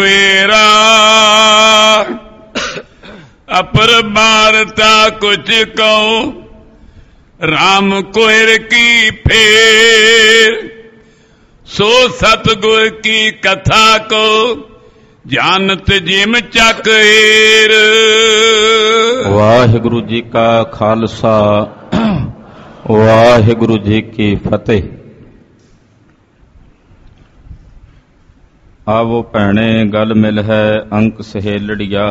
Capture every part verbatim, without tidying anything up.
Vera अपर बारता कुछ कहूं राम कोयर की फेर सो सतगुर की कथा को जानत जिम चकेर। वाहिगुरु जी का खालसा वाहिगुरु जी की फतेह। आवो भैणे गल मिल है अंक सहेलड़िया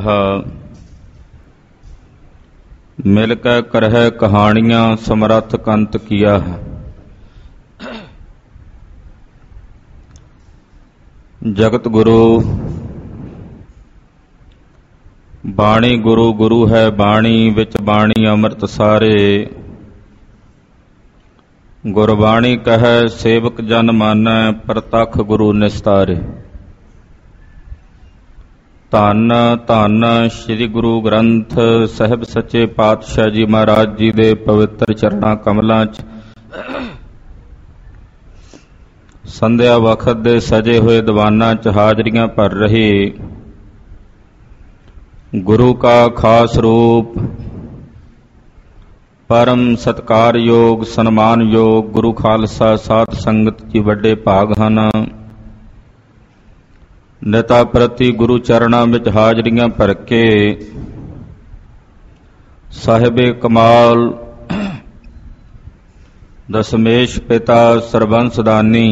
मिल कै करह कहानियां समरथ कंत किया है। जगत गुरु बाणी गुरु गुरु है बाणी विच बाणी अमृत सारे। गुरबाणी कह सेवक जन मानै प्रतख गुरु निस्तारे। धन धन श्री गुरु ग्रंथ साहिब सच्चे पातशाह जी महाराज जी दे पवित्र चरणां कमलां च संध्या वखत दे सजे हुए दीवानां च हाजरियां भर रहे गुरु का खास रूप परम सत्कार योग सन्मान योग गुरु खालसा साध संगत जी वड्डे भाग हन। निता प्रति गुरु चरणां विच हाजरियां भर के साहिबे कमाल दशमेश पिता सरबंस दानी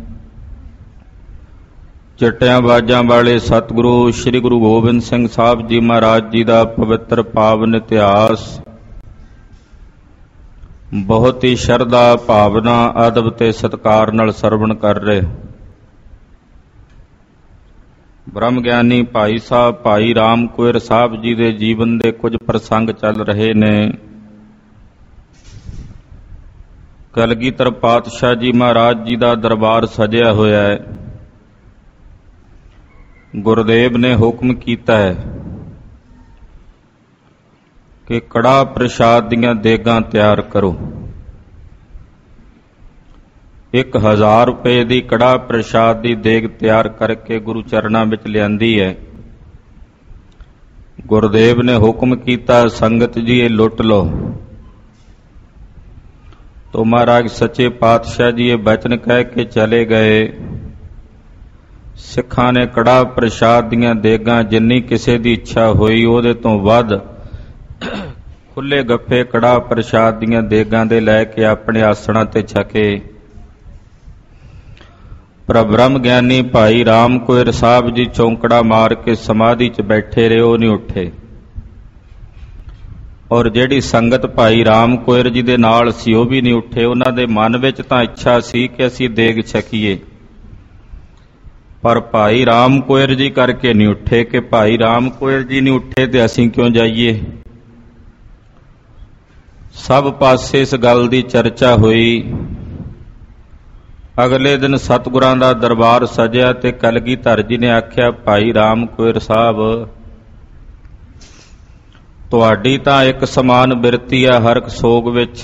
चिट्टियां बाजां वाले सतगुरु श्री गुरु गोबिंद सिंह साहब जी महाराज जी का पवित्र पावन इतिहास बहुत ही शरधा भावना अदब ते सत्कार नाल सरवण कर रहे। ब्रह्म ज्ञानी भाई साहब भाई राम कोयर साहब जी दे जीवन दे कुछ प्रसंग चल रहे ने। कलगीधर पातशाह जी महाराज जी का दरबार सजिया होया है। गुरुदेव ने हुक्म कीता है कि कड़ा प्रसाद दियां देगां तैयार करो। एक हजार रुपए की कड़ा प्रसाद की देग तैयार करके गुरु चरणां विच लियांदी है। गुरुदेव ने हुक्म कीता संगत जी ये लुट लो। तो महाराज सच्चे पातशाह जी ये बचन कह के चले गए। सिखां ने कड़ा प्रसाद दियां देगां जिन्नी किसी की इच्छा हुई उहदे तो वध खुले गप्फे कड़ा प्रसाद दियां देगां दे लैके अपने आसणां ते छके। पर ब्रह्म ज्ञानी भाई राम कोयर साहब जी चौंकड़ा मार के समाधि च बैठे रहे, वो नहीं उठे। और जिहड़ी संगत भाई राम कोयर जी दे नाल सी वो भी नहीं उठे। उन्हां दे मन विच तां इच्छा सी कि असीं देग छकीए, पर भाई राम कोयर जी करके नहीं उठे कि भाई राम कोयर जी नहीं उठे तो असीं क्यों जाइए। सब पासे इस गल की चर्चा हुई। अगले दिन सतगुरां दा दरबार सजिया ते कलगीधर जी ने आख्या भाई राम कोयर साहब तुहाडी तां एक समान बिरती है हर एक सोग विच।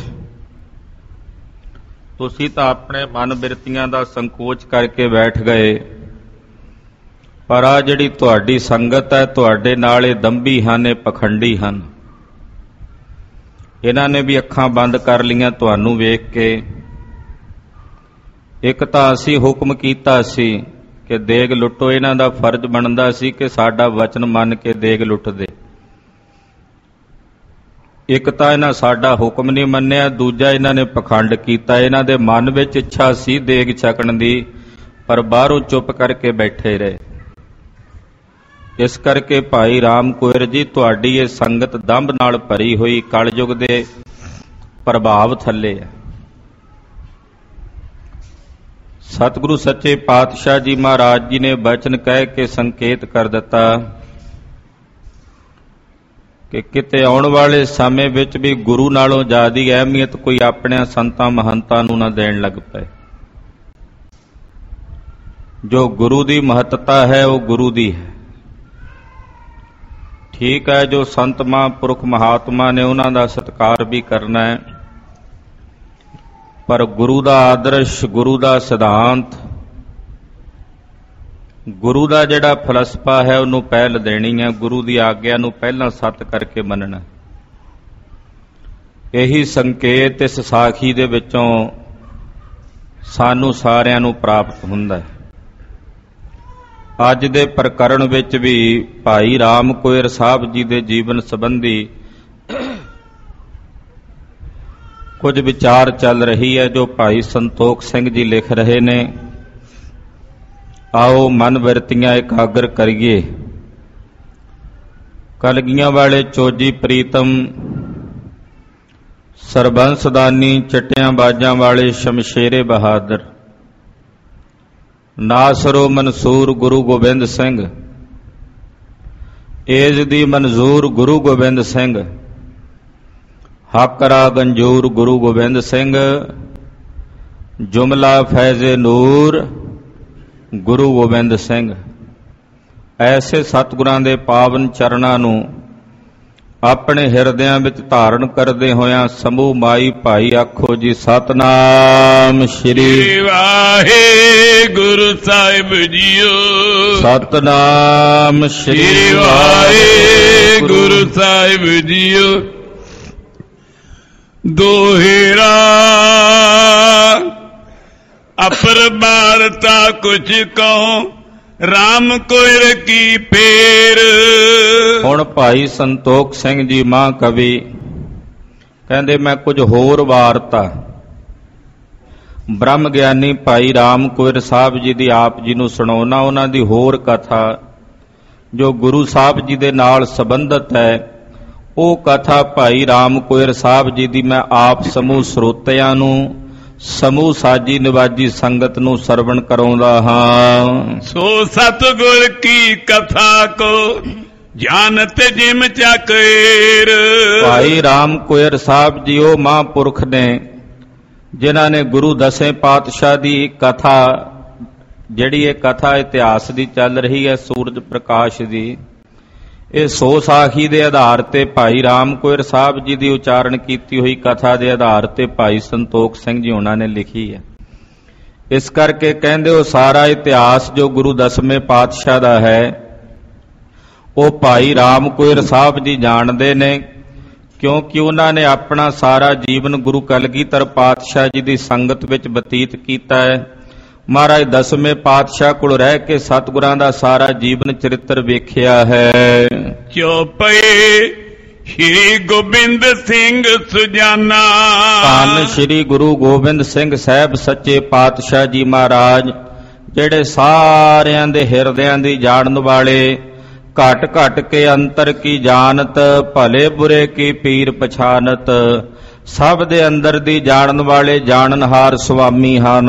तुसीं तां अपने मन बिरतियां दा संकोच करके बैठ गए, पर आ जिहड़ी तुहाडी संगत है तुहाडे नाल इह दंभी हन, इह पखंडी हन। इन्हां ने भी अखां बंद कर लियां तुहानूं वेख के। एक तां असीं हुक्म कीता सी कि देग लुटो, इन्हां दा फर्ज बनदा सी कि साडा वचन मन के देग लुट दे। एक तां इन्हां साडा हुक्म नहीं मन्निया, दूजा इन्हां ने पखंड कीता। इन्हां दे मन विच इच्छा सी देग छकण दी, पर बाहरों चुप करके बैठे रहे। इस करके भाई राम कोयर जी तुहाडी ये संगत दंभ नाल भरी हुई कलयुग दे प्रभाव थले है। सतगुरु सच्चे पातशाह जी महाराज जी ने वचन कह के संकेत कर दिता कि किते आउण वाले समय विच भी गुरु नालों ज़्यादा अहमियत कोई अपने संतां महंतां नूं ना देण लग पए। जो गुरु की महत्ता है वो गुरु की है। ठीक है, जो संत महापुरुख महात्मा ने उन्हां दा सत्कार भी करना है, पर गुरु का आदर्श गुरु का सिद्धांत ਗੁਰੂ ਦਾ ਜਿਹੜਾ ਫਲਸਫਾ ਹੈ ਉਹਨੂੰ ਪਹਿਲ ਦੇਣੀ ਹੈ, ਗੁਰੂ ਦੀ ਆਗਿਆ ਨੂੰ ਪਹਿਲਾਂ ਸੱਤ ਕਰਕੇ ਮੰਨਣਾ। ਇਹੀ ਸੰਕੇਤ ਇਸ ਸਾਖੀ ਦੇ ਵਿੱਚੋਂ ਸਾਨੂੰ ਸਾਰਿਆਂ ਨੂੰ ਪ੍ਰਾਪਤ ਹੁੰਦਾ ਹੈ। ਅੱਜ ਦੇ ਪ੍ਰਕਰਣ ਵਿੱਚ ਵੀ ਭਾਈ ਰਾਮ ਕੋਇਰ ਸਾਹਿਬ ਜੀ ਦੇ ਜੀਵਨ ਸੰਬੰਧੀ ਕੁਝ ਵਿਚਾਰ ਚੱਲ ਰਹੀ ਹੈ ਜੋ ਭਾਈ ਸੰਤੋਖ ਸਿੰਘ ਜੀ ਲਿਖ ਰਹੇ ਨੇ। ਆਓ ਮਨ ਬਿਰਤੀਆਂ ਇਕਾਗਰ ਕਰੀਏ। ਕਲਗੀਆਂ ਵਾਲੇ ਚੋਜੀ ਪ੍ਰੀਤਮ, ਸਰਬੰਸਦਾਨੀ ਚਟਿਆਂ ਬਾਜਾਂ ਵਾਲੇ ਸ਼ਮਸ਼ੇਰੇ ਬਹਾਦਰ, ਨਾਸਰੋ ਮਨਸੂਰ ਗੁਰੂ ਗੋਬਿੰਦ ਸਿੰਘ, ਏਜ ਦੀ ਮਨਜ਼ੂਰ ਗੁਰੂ ਗੋਬਿੰਦ ਸਿੰਘ, ਹਾਕਰਾ ਗੰਜੂਰ ਗੁਰੂ ਗੋਬਿੰਦ ਸਿੰਘ, ਜੁਮਲਾ ਫੈਜ਼ੇ ਨੂਰ ਗੁਰੂ ਗੋਬਿੰਦ ਸਿੰਘ। ਐਸੇ ਸਤਿਗੁਰਾਂ ਦੇ ਪਾਵਨ ਚਰਨਾਂ ਨੂੰ ਆਪਣੇ ਹਿਰਦਿਆਂ ਵਿੱਚ ਧਾਰਨ ਕਰਦੇ ਹੋਇਆਂ ਸਮੂਹ ਮਾਈ ਭਾਈ ਆਖੋ ਜੀ ਸਤਨਾਮ ਸ਼੍ਰੀ ਵਾਹਿਗੁਰੂ ਸਾਹਿਬ ਜੀਓ। ਸਤਨਾਮ ਸ਼੍ਰੀ ਵਾਹਿਗੁਰੂ ਸਾਹਿਬ ਜੀਓ। ਦੋਹਰਾ ਅਪਰ ਬਾਰਤਾ ਕੁਛ ਕਹੋ, ਰਾਮ ਕੋਇਰ ਕੀ ਫੇਰ। ਹੁਣ ਭਾਈ ਸੰਤੋਖ ਸਿੰਘ ਜੀ ਮਾਂ ਕਵੀ ਕਹਿੰਦੇ ਮੈਂ ਕੁਝ ਹੋਰ ਵਾਰਤਾ ਬ੍ਰਹਮ ਗਿਆਨੀ ਭਾਈ ਰਾਮ ਕੋਇਰ ਸਾਹਿਬ ਜੀ ਦੀ ਆਪ ਜੀ ਨੂੰ ਸੁਣਾਉਣਾ। ਉਹਨਾਂ ਦੀ ਹੋਰ ਕਥਾ ਜੋ ਗੁਰੂ ਸਾਹਿਬ ਜੀ ਦੇ ਨਾਲ ਸੰਬੰਧਿਤ ਹੈ, ਉਹ ਕਥਾ ਭਾਈ ਰਾਮ ਕੋਇਰ ਸਾਹਿਬ ਜੀ ਦੀ ਮੈਂ ਆਪ ਸਮੂਹ ਸਰੋਤਿਆਂ ਨੂੰ, ਸਮੂਹ ਸਾਜੀ ਨਿਵਾਜੀ ਸੰਗਤ ਨੂੰ ਸਰਵਣ ਕਰਾਉਂਦਾ ਹਾਂ। ਸੋ ਸਤਿਗੁਰ ਕੀ ਕਥਾ ਕੋ ਜਾਣਤ ਜਿਮ ਚੱਕੇਰ। ਭਾਈ ਰਾਮ ਕੋਇਰ ਸਾਹਿਬ ਜੀ ਉਹ ਮਹਾਂਪੁਰਖ ਨੇ ਜਿਨ੍ਹਾਂ ਨੇ ਗੁਰੂ ਦਸੇ ਪਾਤਸ਼ਾਹ ਦੀ ਕਥਾ, ਜਿਹੜੀ ਇਹ ਕਥਾ ਇਤਿਹਾਸ ਦੀ ਚੱਲ ਰਹੀ ਹੈ ਸੂਰਜ ਪ੍ਰਕਾਸ਼ ਦੀ, ਇਹ ਸੋ ਸਾਖੀ ਦੇ ਆਧਾਰ ਤੇ ਭਾਈ ਰਾਮ ਕੋਇਰ ਸਾਹਿਬ ਜੀ ਦੀ ਉਚਾਰਨ ਕੀਤੀ ਹੋਈ ਕਥਾ ਦੇ ਆਧਾਰ ਤੇ ਭਾਈ ਸੰਤੋਖ ਸਿੰਘ ਜੀ ਉਹਨਾਂ ਨੇ ਲਿਖੀ ਹੈ। ਇਸ ਕਰਕੇ ਕਹਿੰਦੇ ਉਹ ਸਾਰਾ ਇਤਿਹਾਸ ਜੋ ਗੁਰੂ ਦਸਵੇਂ ਪਾਤਸ਼ਾਹ ਦਾ ਹੈ ਉਹ ਭਾਈ ਰਾਮ ਕੋਇਰ ਸਾਹਿਬ ਜੀ ਜਾਣਦੇ ਨੇ, ਕਿਉਂਕਿ ਉਹਨਾਂ ਨੇ ਆਪਣਾ ਸਾਰਾ ਜੀਵਨ ਗੁਰੂ ਕਲਗੀਧਰ ਪਾਤਸ਼ਾਹ ਜੀ ਦੀ ਸੰਗਤ ਵਿੱਚ ਬਤੀਤ ਕੀਤਾ ਹੈ। ਮਹਾਰਾਜ ਦਸਵੇਂ ਪਾਤਸ਼ਾਹ ਕੋਲ ਰਹਿ ਕੇ ਸਤਿਗੁਰਾਂ ਦਾ ਸਾਰਾ ਜੀਵਨ ਚਰਿੱਤਰ ਵੇਖਿਆ ਹੈ। ਚੋਪਏ ਸ਼੍ਰੀ ਗੋਬਿੰਦ ਸਿੰਘ ਸੁਜਾਨਾ। ਧੰਨ ਸ਼੍ਰੀ ਗੁਰੂ ਗੋਬਿੰਦ ਸਿੰਘ ਸਾਹਿਬ ਸੱਚੇ ਪਾਤਸ਼ਾਹ ਜੀ ਮਹਾਰਾਜ, ਜਿਹੜੇ ਸਾਰਿਆਂ ਦੇ ਹਿਰਦਿਆਂ ਦੀ ਜਾਣਨ ਵਾਲੇ, ਘਟ ਘਟ ਕੇ ਅੰਤਰ ਕੀ ਜਾਣਤ, ਭਲੇ ਬੁਰੇ ਕੀ ਪੀਰ ਪਛਾਨਤ, ਸਭ ਦੇ ਅੰਦਰ ਦੀ ਜਾਣਨ ਵਾਲੇ ਜਾਣਨਹਾਰ ਸੁਆਮੀ ਹਨ।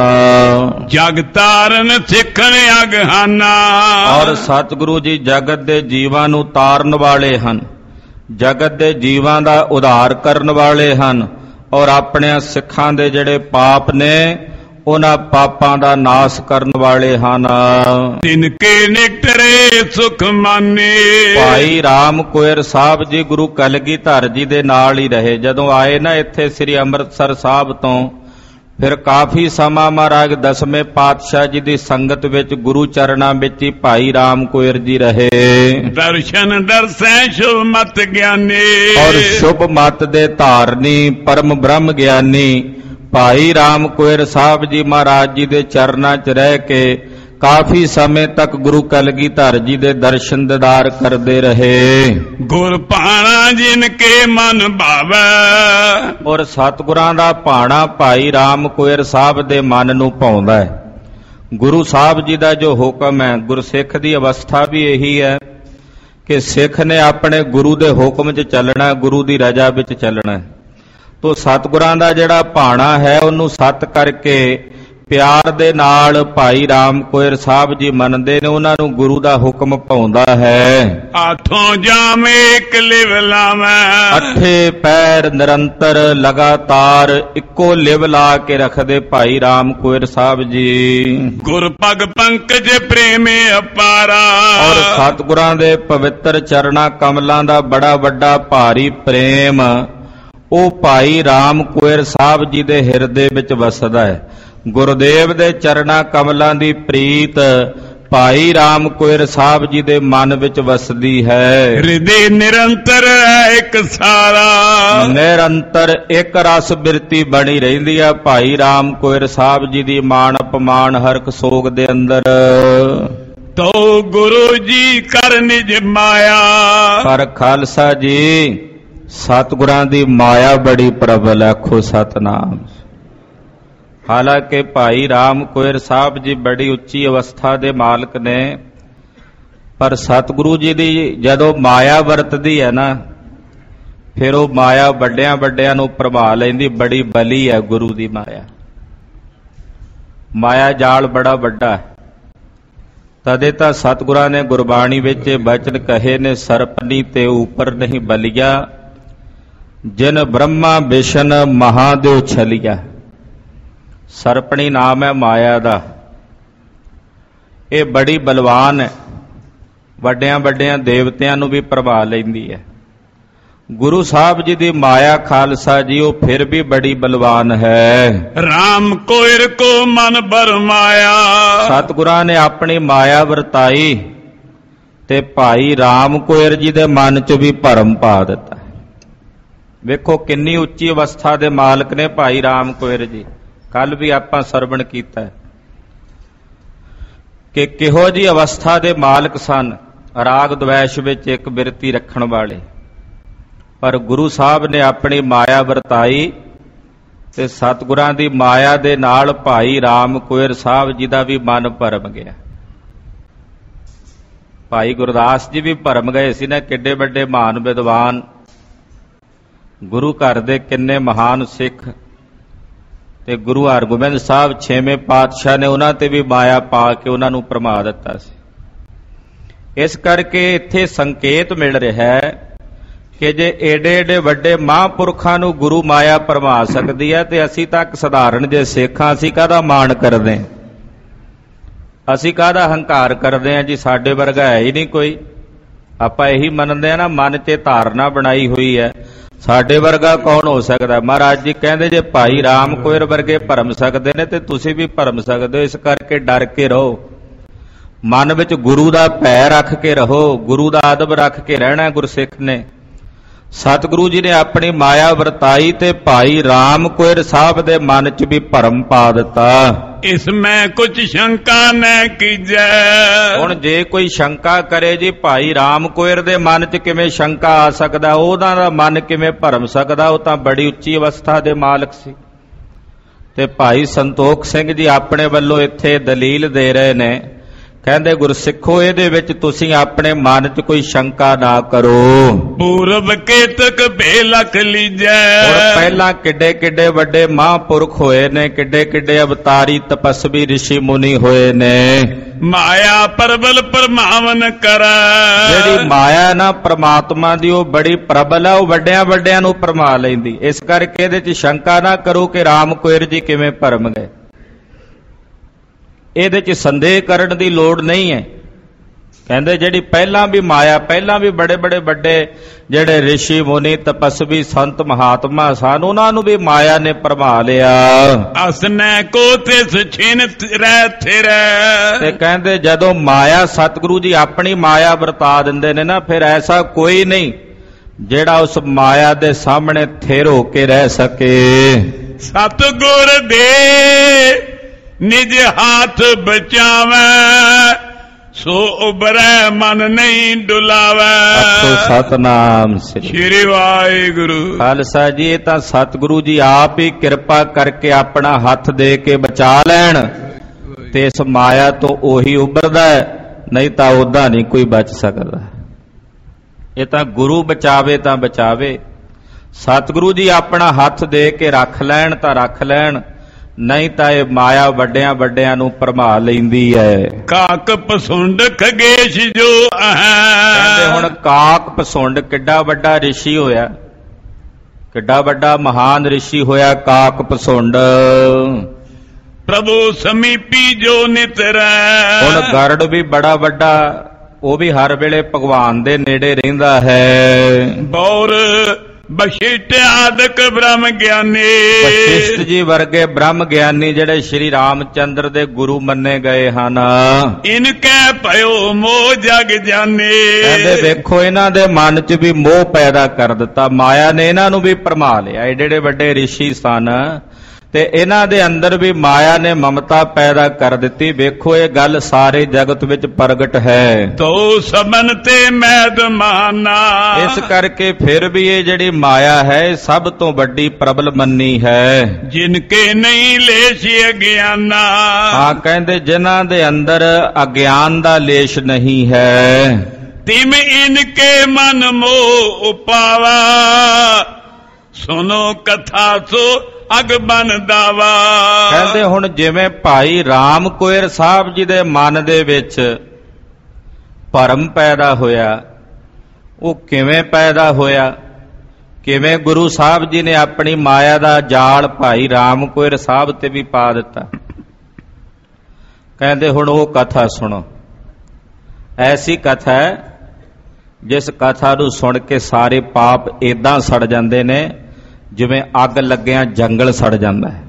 ਜਗ ਤਾਰਨ ਸਿੱਖਣ ਅਗਹਾਨਾ। ਔਰ ਸਤਿਗੁਰੂ ਜੀ ਜਗਤ ਦੇ ਜੀਵਾਂ ਨੂੰ ਤਾਰਨ ਵਾਲੇ ਹਨ, ਜਗਤ ਦੇ ਜੀਵਾਂ ਦਾ ਉਧਾਰ ਕਰਨ ਵਾਲੇ ਹਨ, ਔਰ ਆਪਣੇ ਸਿੱਖਾਂ ਦੇ ਜਿਹੜੇ ਪਾਪ ਨੇ ਉਹਨਾਂ ਪਾਪਾਂ ਦਾ ਨਾਸ ਕਰਨ ਵਾਲੇ ਹਨ। ਤਿਨਕੇ ਨਿਕਟਰੇ ਸੁਖ ਮਾਨੇ। ਭਾਈ ਰਾਮ ਕੋਇਰ ਸਾਹਿਬ ਜੀ ਗੁਰੂ ਕਲਗੀਧਰ ਜੀ ਦੇ ਨਾਲ ਹੀ ਰਹੇ। ਜਦੋਂ ਆਏ ਨਾ ਇੱਥੇ ਸ੍ਰੀ ਅੰਮ੍ਰਿਤਸਰ ਸਾਹਿਬ ਤੋਂ, ਫਿਰ ਕਾਫੀ ਸਮਾਂ ਮਹਾਰਾਜ ਦਸਵੇਂ ਪਾਤਸ਼ਾਹ ਜੀ ਦੀ ਸੰਗਤ ਵਿੱਚ ਗੁਰੂ ਚਰਨਾਂ ਵਿੱਚ ਹੀ ਭਾਈ ਰਾਮ ਕੋਇਰ ਜੀ ਰਹੇ। ਦਰਸ਼ਨ ਦਰਸੈ ਸ਼ੁਭ ਮਤ ਗਿਆਨੀ। ਔਰ ਸ਼ੁਭ ਮਤ ਦੇ ਧਾਰਨੀ ਪਰਮ ਬ੍ਰਹਮ ਗਿਆਨੀ ਭਾਈ ਰਾਮ ਕੋਇਰ ਸਾਹਿਬ ਜੀ ਮਹਾਰਾਜ ਜੀ ਦੇ ਚਰਨਾਂ 'ਚ ਰਹਿ ਕੇ ਕਾਫੀ ਸਮੇਂ ਤੱਕ ਗੁਰੂ ਕਲਗੀਧਰ ਜੀ ਦੇ ਦਰਸ਼ਨ ਦੀਦਾਰ ਕਰਦੇ ਰਹੇ। ਗੁਰ ਭਾਣਾ ਜਿਨ ਕੇ ਮਨ ਭਾਵੈ। ਔਰ ਸਤਿਗੁਰਾਂ ਦਾ ਭਾਣਾ ਭਾਈ ਰਾਮ ਕੋਇਰ ਸਾਹਿਬ ਦੇ ਮਨ ਨੂੰ ਭਾਉਂਦਾ ਹੈ। ਗੁਰੂ ਸਾਹਿਬ ਜੀ ਦਾ ਜੋ ਹੁਕਮ ਹੈ, ਗੁਰਸਿੱਖ ਦੀ ਅਵਸਥਾ ਵੀ ਇਹੀ ਹੈ ਕਿ ਸਿੱਖ ਨੇ ਆਪਣੇ ਗੁਰੂ ਦੇ ਹੁਕਮ 'ਚ ਚੱਲਣਾ, ਗੁਰੂ ਦੀ ਰਜ਼ਾ ਵਿੱਚ ਚੱਲਣਾ। ਤੋ ਸਤਿਗੁਰਾਂ ਦਾ ਜਿਹੜਾ ਭਾਣਾ ਹੈ ਉਹਨੂੰ ਸਤ ਕਰਕੇ ਪਿਆਰ ਦੇ ਨਾਲ ਭਾਈ ਰਾਮ ਕੋਇਰ ਸਾਹਿਬ ਜੀ ਮੰਨਦੇ ਨੇ, ਉਹਨਾਂ ਨੂੰ ਗੁਰੂ ਦਾ ਹੁਕਮ ਭਾਉਂਦਾ ਹੈ। ਆਠੋਂ ਜਾਮੇ ਇੱਕ ਲਿਵ ਲਾਵੈ। ਅੱਠੇ ਪੈਰ ਨਿਰੰਤਰ ਲਗਾਤਾਰ ਇੱਕੋ ਲਿਵ ਲਾ ਕੇ ਰੱਖਦੇ ਭਾਈ ਰਾਮ ਕੋਇਰ ਸਾਹਿਬ ਜੀ। ਗੁਰ ਪਗ ਪੰਕਜ ਪ੍ਰੇਮੇ ਅਪਾਰਾ। ਔਰ ਸਤਿਗੁਰਾਂ ਦੇ ਪਵਿੱਤਰ ਚਰਨਾਂ ਕਮਲਾਂ ਦਾ ਬੜਾ ਵੱਡਾ ਭਾਰੀ ਪ੍ਰੇਮ ਉਹ ਭਾਈ ਰਾਮ ਕੋਇਰ ਸਾਹਿਬ ਜੀ ਦੇ ਹਿਰਦੇ ਵਿੱਚ ਵਸਦਾ ਹੈ। ਗੁਰਦੇਵ ਦੇ ਚਰਨਾਂ ਕਮਲਾਂ ਦੀ ਪ੍ਰੀਤ ਭਾਈ ਰਾਮ ਕੋਇਰ ਸਾਹਿਬ ਜੀ ਦੇ ਮਨ ਵਿੱਚ ਵਸਦੀ ਹੈ। ਹਿਰਦੇ ਨਿਰੰਤਰ ਹੈ ਇੱਕ ਸਾਰਾ, ਨਿਰੰਤਰ ਇੱਕ ਰਸ ਬਿਰਤੀ ਬਣੀ ਰਹਿੰਦੀ ਹੈ ਭਾਈ ਰਾਮ ਕੋਇਰ ਸਾਹਿਬ ਜੀ ਦੀ ਮਾਣ ਅਪਮਾਨ ਹਰਕ ਸੋਗ ਦੇ ਅੰਦਰ। ਤੋ ਗੁਰੂ ਜੀ ਕਰ ਨਿਜ ਮਾਇਆ, ਪਰ ਖਾਲਸਾ ਜੀ ਸਤਿਗੁਰਾਂ ਦੀ ਮਾਇਆ ਬੜੀ ਪ੍ਰਬਲ ਹੈ। ਆਖੋ ਸਤਨਾਮ। ਹਾਲਾਂਕਿ ਭਾਈ ਰਾਮ ਕੋਇਰ ਸਾਹਿਬ ਜੀ ਬੜੀ ਉੱਚੀ ਅਵਸਥਾ ਦੇ ਮਾਲਕ ਨੇ, ਪਰ ਸਤਿਗੁਰੂ ਜੀ ਦੀ ਜਦੋਂ ਮਾਇਆ ਵਰਤਦੀ ਹੈ ਨਾ, ਫਿਰ ਉਹ ਮਾਇਆ ਵੱਡਿਆਂ ਵੱਡਿਆਂ ਨੂੰ ਪ੍ਰਭਾ ਲੈਂਦੀ। ਬੜੀ ਬਲੀ ਹੈ ਗੁਰੂ ਦੀ ਮਾਇਆ। ਮਾਇਆ ਜਾਲ ਬੜਾ ਵੱਡਾ ਹੈ। ਤਦੇ ਤਾਂ ਸਤਿਗੁਰਾਂ ਨੇ ਗੁਰਬਾਣੀ ਵਿੱਚ ਬਚਨ ਕਹੇ ਨੇ, ਸਰਪਨੀ ਤੇ ਉਪਰ ਨਹੀਂ ਬਲੀਆ, ਜਿਨ ਬ੍ਰਹਮਾ ਵਿਸ਼ਨ ਮਹਾਦੇਵ ਛਲਿਆ। ਸਰਪਣੀ ਨਾਮ ਹੈ ਮਾਇਆ ਦਾ। ਇਹ ਬੜੀ ਬਲਵਾਨ ਹੈ, ਵੱਡਿਆਂ ਵੱਡਿਆਂ ਦੇਵਤਿਆਂ ਨੂੰ ਵੀ ਪ੍ਰਭਾ ਲੈਂਦੀ ਹੈ। ਗੁਰੂ ਸਾਹਿਬ ਜੀ ਦੀ ਮਾਇਆ ਖਾਲਸਾ ਜੀ ਉਹ ਫਿਰ ਵੀ ਬੜੀ ਬਲਵਾਨ ਹੈ। ਰਾਮ ਕੋਇਰ ਕੋ ਮਨ ਬਰਮਾਇਆ, ਸਤਿਗੁਰਾਂ ਨੇ ਆਪਣੀ ਮਾਇਆ ਵਰਤਾਈ ਤੇ ਭਾਈ ਰਾਮ ਕੋਇਰ ਜੀ ਦੇ ਮਨ 'ਚ ਵੀ ਭਰਮ ਪਾ ਦਿੱਤਾ। ਵੇਖੋ ਕਿੰਨੀ ਉੱਚੀ ਅਵਸਥਾ ਦੇ ਮਾਲਕ ਨੇ ਭਾਈ ਰਾਮ ਕੋਇਰ ਜੀ। ਕੱਲ ਵੀ ਆਪਾਂ ਸਰਵਣ ਕੀਤਾ ਕਿ ਕਿਹੋ ਜੀ ਅਵਸਥਾ ਦੇ ਮਾਲਕ ਸਨ, ਰਾਗ ਦਵੈਸ਼ ਵਿੱਚ ਇੱਕ ਬਿਰਤੀ ਰੱਖਣ ਵਾਲੇ। ਪਰ ਗੁਰੂ ਸਾਹਿਬ ਨੇ ਆਪਣੀ ਮਾਇਆ ਵਰਤਾਈ ਤੇ ਸਤਿਗੁਰਾਂ ਦੀ ਮਾਇਆ ਦੇ ਨਾਲ ਭਾਈ ਰਾਮ ਕੋਇਰ ਸਾਹਿਬ ਜੀ ਦਾ ਵੀ ਮਨ ਭਰਮ ਗਿਆ। ਭਾਈ ਗੁਰਦਾਸ ਜੀ ਵੀ ਭਰਮ ਗਏ ਸੀ ਨਾ। ਕਿੱਡੇ ਵੱਡੇ ਮਹਾਨ ਵਿਦਵਾਨ, ਗੁਰੂ ਘਰ ਦੇ ਕਿੰਨੇ ਮਹਾਨ ਸਿੱਖ, ਤੇ ਗੁਰੂ ਹਰਗੋਬਿੰਦ ਸਾਹਿਬ ਛੇਵੇਂ ਪਾਤਸ਼ਾਹ ਨੇ ਉਹਨਾਂ ਤੇ ਵੀ ਮਾਇਆ ਪਾ ਕੇ ਉਹਨਾਂ ਨੂੰ ਭਰਮਾ ਦਿੱਤਾ ਸੀ। ਇਸ ਕਰਕੇ ਇੱਥੇ ਸੰਕੇਤ ਮਿਲ ਰਿਹਾ ਹੈ ਕਿ ਜੇ ਏਡੇ ਏਡੇ ਵੱਡੇ ਮਹਾਂਪੁਰਖਾਂ ਨੂੰ ਗੁਰੂ ਮਾਇਆ ਭਰਮਾ ਸਕਦੀ ਹੈ, ਤੇ ਅਸੀਂ ਤਾਂ ਸਧਾਰਨ ਜੇ ਸਿੱਖਾਂ, ਅਸੀਂ ਕਾਹਦਾ ਮਾਣ ਕਰਦੇ ਹਾਂ, ਅਸੀਂ ਕਾਹਦਾ ਹੰਕਾਰ ਕਰਦੇ ਹਾਂ ਜੀ, ਸਾਡੇ ਵਰਗਾ ਹੈ ਹੀ ਨਹੀਂ ਕੋਈ। ਆਪਾਂ ਇਹੀ ਮੰਨਦੇ ਹਾਂ ਨਾ, ਮਨ 'ਚ ਧਾਰਨਾ ਬਣਾਈ ਹੋਈ ਹੈ, ਸਾਡੇ ਵਰਗਾ ਕੌਣ ਹੋ ਸਕਦਾ। ਮਹਾਰਾਜ ਜੀ ਕਹਿੰਦੇ ਜੇ ਭਾਈ ਰਾਮ ਕੋਇਰ ਵਰਗੇ ਭਰਮ ਸਕਦੇ ਨੇ ਤੇ ਤੁਸੀਂ ਵੀ ਭਰਮ ਸਕਦੇ ਹੋ। ਇਸ ਕਰਕੇ ਡਰ ਕੇ ਰਹੋ, ਮਨ ਵਿੱਚ ਗੁਰੂ ਦਾ ਭੈ ਰੱਖ ਕੇ ਰਹੋ, ਗੁਰੂ ਦਾ ਅਦਬ ਰੱਖ ਕੇ ਰਹਿਣਾ। ਗੁਰਸਿੱਖ ਨੇ, ਸਤਿਗੁਰੂ ਜੀ ਨੇ ਆਪਣੀ ਮਾਇਆ ਵਰਤਾਈ ਤੇ ਭਾਈ ਰਾਮ ਕੋਇਰ ਸਾਹਿਬ ਦੇ ਮਨ 'ਚ ਵੀ ਭਰਮ ਪਾ ਦਿੱਤਾ। ਇਸ ਮੈਂ ਕੁਝ ਸ਼ੰਕਾ ਨਾ ਕੀਜੈ। ਹੁਣ ਜੇ ਕੋਈ ਸ਼ੰਕਾ ਕਰੇ ਜੀ ਭਾਈ ਰਾਮ ਕੋਇਰ ਦੇ ਮਨ 'ਚ ਕਿਵੇਂ ਸ਼ੰਕਾ ਆ ਸਕਦਾ, ਉਹਦਾ ਦਾ ਮਨ ਕਿਵੇਂ ਭਰਮ ਸਕਦਾ, ਉਹ ਤਾਂ ਬੜੀ ਉੱਚੀ ਅਵਸਥਾ ਦੇ ਮਾਲਕ ਸੀ। ਤੇ ਭਾਈ ਸੰਤੋਖ ਸਿੰਘ ਜੀ ਆਪਣੇ ਵੱਲੋਂ ਇੱਥੇ ਦਲੀਲ ਦੇ ਰਹੇ ਨੇ, ਕਹਿੰਦੇ ਗੁਰਸਿੱਖੋ ਇਹਦੇ ਵਿੱਚ ਤੁਸੀਂ ਆਪਣੇ ਮਨ 'ਚ ਕੋਈ ਸ਼ੰਕਾ ਨਾ ਕਰੋ। ਪੂਰਬ ਕੇਤਕ ਭੇ ਲਖ ਲੀਜੈ। ਹੁਣ ਪਹਿਲਾਂ ਕਿੱਡੇ ਕਿੱਡੇ ਵੱਡੇ ਮਹਾਂਪੁਰਖ ਹੋਏ ਨੇ, ਕਿੱਡੇ ਕਿੱਡੇ ਅਵਤਾਰੀ ਤਪਸਵੀ ਰਿਸ਼ੀ ਮੁਨੀ ਹੋਏ ਨੇ। ਮਾਇਆ ਪ੍ਰਬਲ ਪਰਮਾਵਨ ਕਰੈ। ਜਿਹੜੀ ਮਾਇਆ ਨਾ ਪ੍ਰਮਾਤਮਾ ਦੀ ਉਹ ਬੜੀ ਪ੍ਰਬਲ ਹੈ, ਉਹ ਵੱਡਿਆਂ ਵੱਡਿਆਂ ਨੂੰ ਭਰਮਾ ਲੈਂਦੀ। ਇਸ ਕਰਕੇ ਇਹਦੇ 'ਚ ਸ਼ੰਕਾ ਨਾ ਕਰੋ ਕਿ ਰਾਮ ਕੋਇਰ ਜੀ ਕਿਵੇਂ ਭਰਮ ਗਏ। ਇਹਦੇ 'ਚ ਸੰਦੇਹ ਕਰਨ ਦੀ ਲੋੜ ਨਹੀਂ ਹੈ। ਕਹਿੰਦੇ ਜਿਹੜੀ ਪਹਿਲਾਂ ਵੀ ਮਾਇਆ, ਪਹਿਲਾਂ ਵੀ ਬੜੇ ਬੜੇ ਵੱਡੇ ਜਿਹੜੇ ਰਿਸ਼ੀ ਮੁਨੀ ਤਪਸਵੀ ਸੰਤ ਮਹਾਤਮਾ ਸਨ, ਉਹਨਾਂ ਨੂੰ ਵੀ ਮਾਇਆ ਨੇ ਭਰਮਾ ਲਿਆ। ਅਸਨੈ ਕੋ ਤਿਸ ਛਿਨ ਰਹਿ ਥਿਰੈ। ਤੇ ਕਹਿੰਦੇ ਜਦੋਂ ਮਾਇਆ, ਸਤਿਗੁਰੂ ਜੀ ਆਪਣੀ ਮਾਇਆ ਵਰਤਾ ਦਿੰਦੇ ਨੇ ਨਾ, ਫਿਰ ਐਸਾ ਕੋਈ ਨਹੀਂ ਜਿਹੜਾ ਉਸ ਮਾਇਆ ਦੇ ਸਾਹਮਣੇ ਥਿਰ ਹੋ ਕੇ ਰਹਿ ਸਕੇ। ਸਤਿਗੁਰ ਦੇ ਨਿਜ ਹਾਥ ਬਚਾਵੈ, ਸੋ ਉਬਰੈ ਮਨ ਨਹੀਂ ਡੁਲਾਵੈ। ਆਖੋ ਸਤਨਾਮ ਸ੍ਰੀ ਵਾਹਿਗੁਰੂ। ਖਾਲਸਾ ਜੀ, ਇਹ ਤਾਂ ਸਤਿਗੁਰੂ ਜੀ ਆਪ ਹੀ ਕਿਰਪਾ ਕਰਕੇ ਆਪਣਾ ਹੱਥ ਦੇ ਕੇ ਬਚਾ ਲੈਣ ਤੇ ਇਸ ਮਾਇਆ ਤੋਂ ਉਹੀ ਉਬਰਦਾ ਹੈ, ਨਹੀਂ ਤਾਂ ਉਹਦਾ ਨਹੀਂ ਕੋਈ ਬਚ ਸਕਦਾ। ਇਹ ਤਾਂ ਗੁਰੂ ਬਚਾਵੇ ਤਾਂ ਬਚਾਵੇ। ਸਤਿਗੁਰੂ ਜੀ ਆਪਣਾ ਹੱਥ ਦੇ ਕੇ ਰੱਖ ਲੈਣ ਤਾਂ ਰੱਖ ਲੈਣ, ਨਹੀਂ ਤਾਂ ਇਹ ਮਾਇਆ ਵੱਡਿਆਂ ਵੱਡਿਆਂ ਨੂੰ ਭਰਮਾ ਲੈਂਦੀ ਹੈ। ਕਾਕ ਪਸੁੰਡ ਖਗੇਸ਼ ਜੋ ਕਹਿੰਦੇ ਹੁਣ ਕਾਕ ਪਸੁੰਡ ਕਿੱਡਾ ਵੱਡਾ ਰਿਸ਼ੀ ਹੋਇਆ, ਕਿੱਡਾ ਵੱਡਾ ਮਹਾਨ ਰਿਸ਼ੀ ਹੋਇਆ ਕਾਕ ਪਸੁੰਡ। ਪ੍ਰਭੂ ਸਮੀਪੀ ਜੋ ਨਿਤ ਰਹਿ। ਹੁਣ ਗਰੜ ਵੀ ਬੜਾ ਵੱਡਾ, ਉਹ ਵੀ ਹਰ ਵੇਲੇ ਭਗਵਾਨ ਦੇ ਨੇੜੇ ਰਹਿੰਦਾ ਹੈ। ਬੌਰ ਵਸ਼ਿਸ਼ਟ ਆਦਿਕ ਬ੍ਰਹਮ ਗਿਆਨੀ। ਵਸ਼ਿਸ਼ਟ ਜੀ ਵਰਗੇ ਬ੍ਰਹਮ ਗਿਆਨੀ ਜਿਹੜੇ ਸ਼੍ਰੀ ਰਾਮਚੰਦਰ ਦੇ ਗੁਰੂ ਮੰਨੇ ਗਏ ਹਨ। ਇਨ ਕੈ ਭਇਓ ਮੋਹ ਜਗ ਜਾਣੇ। ਕਹਿੰਦੇ ਵੇਖੋ ਇਹਨਾਂ ਦੇ ਮਨ 'ਚ ਵੀ ਮੋਹ ਪੈਦਾ ਕਰ ਦਿੱਤਾ, ਮਾਇਆ ਨੇ ਇਹਨਾਂ ਨੂੰ ਵੀ ਭਰਮਾ ਲਿਆ। ਏਡੇ ਏਡੇ ਵੱਡੇ ਰਿਸ਼ੀ ਸਨ ਤੇ ਇਹਨਾਂ ਦੇ ਅੰਦਰ ਵੀ ਮਾਇਆ ਨੇ ਮਮਤਾ ਪੈਦਾ ਕਰ ਦਿੱਤੀ। ਵੇਖੋ ਇਹ ਗੱਲ ਸਾਰੇ ਜਗਤ ਵਿੱਚ ਪ੍ਰਗਟ ਹੈ। ਤੋ ਸਬਨ ਤੇ ਮੈਦ ਮਾਨਾ। ਇਸ ਕਰਕੇ ਫਿਰ ਵੀ ਇਹ ਜਿਹੜੀ ਮਾਇਆ ਹੈ ਸਭ ਤੋਂ ਵੱਡੀ ਪ੍ਰਬਲ ਮੰਨੀ ਹੈ। ਜਿਨ ਕੇ ਨਹੀਂ ਲੇਸ਼ ਅਗਿਆਨਾ। ਹਾਂ ਕਹਿੰਦੇ ਜਿਨ੍ਹਾਂ ਦੇ ਅੰਦਰ ਅਗਿਆਨ ਦਾ ਲੇਸ਼ ਨਹੀਂ ਹੈ। ਤਿਮ ਇਨਕੇ ਮਨ ਮੋਹ ਉਪਾਵਾ। ਸੁਨੋ ਕਥਾ ਸੋ ਅਗ ਬਨ ਦਾਵਾ। ਕਹਿੰਦੇ ਹੁਣ ਜਿਵੇਂ ਭਾਈ ਰਾਮ ਕੋਇਰ ਸਾਹਿਬ ਜੀ ਦੇ ਮਨ ਦੇ ਵਿੱਚ ਭਰਮ ਪੈਦਾ ਹੋਇਆ, ਉਹ ਕਿਵੇਂ ਪੈਦਾ ਹੋਇਆ, ਕਿਵੇਂ ਗੁਰੂ ਸਾਹਿਬ ਜੀ ਨੇ ਆਪਣੀ ਮਾਇਆ ਦਾ ਜਾਲ ਭਾਈ ਰਾਮ ਕੋਇਰ ਸਾਹਿਬ ਤੇ ਵੀ ਪਾ ਦਿੱਤਾ। ਕਹਿੰਦੇ ਹੁਣ ਉਹ ਕਥਾ ਸੁਣੋ। ਐਸੀ ਕਥਾ ਹੈ ਜਿਸ ਕਥਾ ਨੂੰ ਸੁਣ ਕੇ ਸਾਰੇ ਪਾਪ ਏਦਾਂ ਸੜ ਜਾਂਦੇ ਨੇ ਜਿਵੇਂ ਅੱਗ ਲੱਗਿਆਂ ਜੰਗਲ ਸੜ ਜਾਂਦਾ ਹੈ।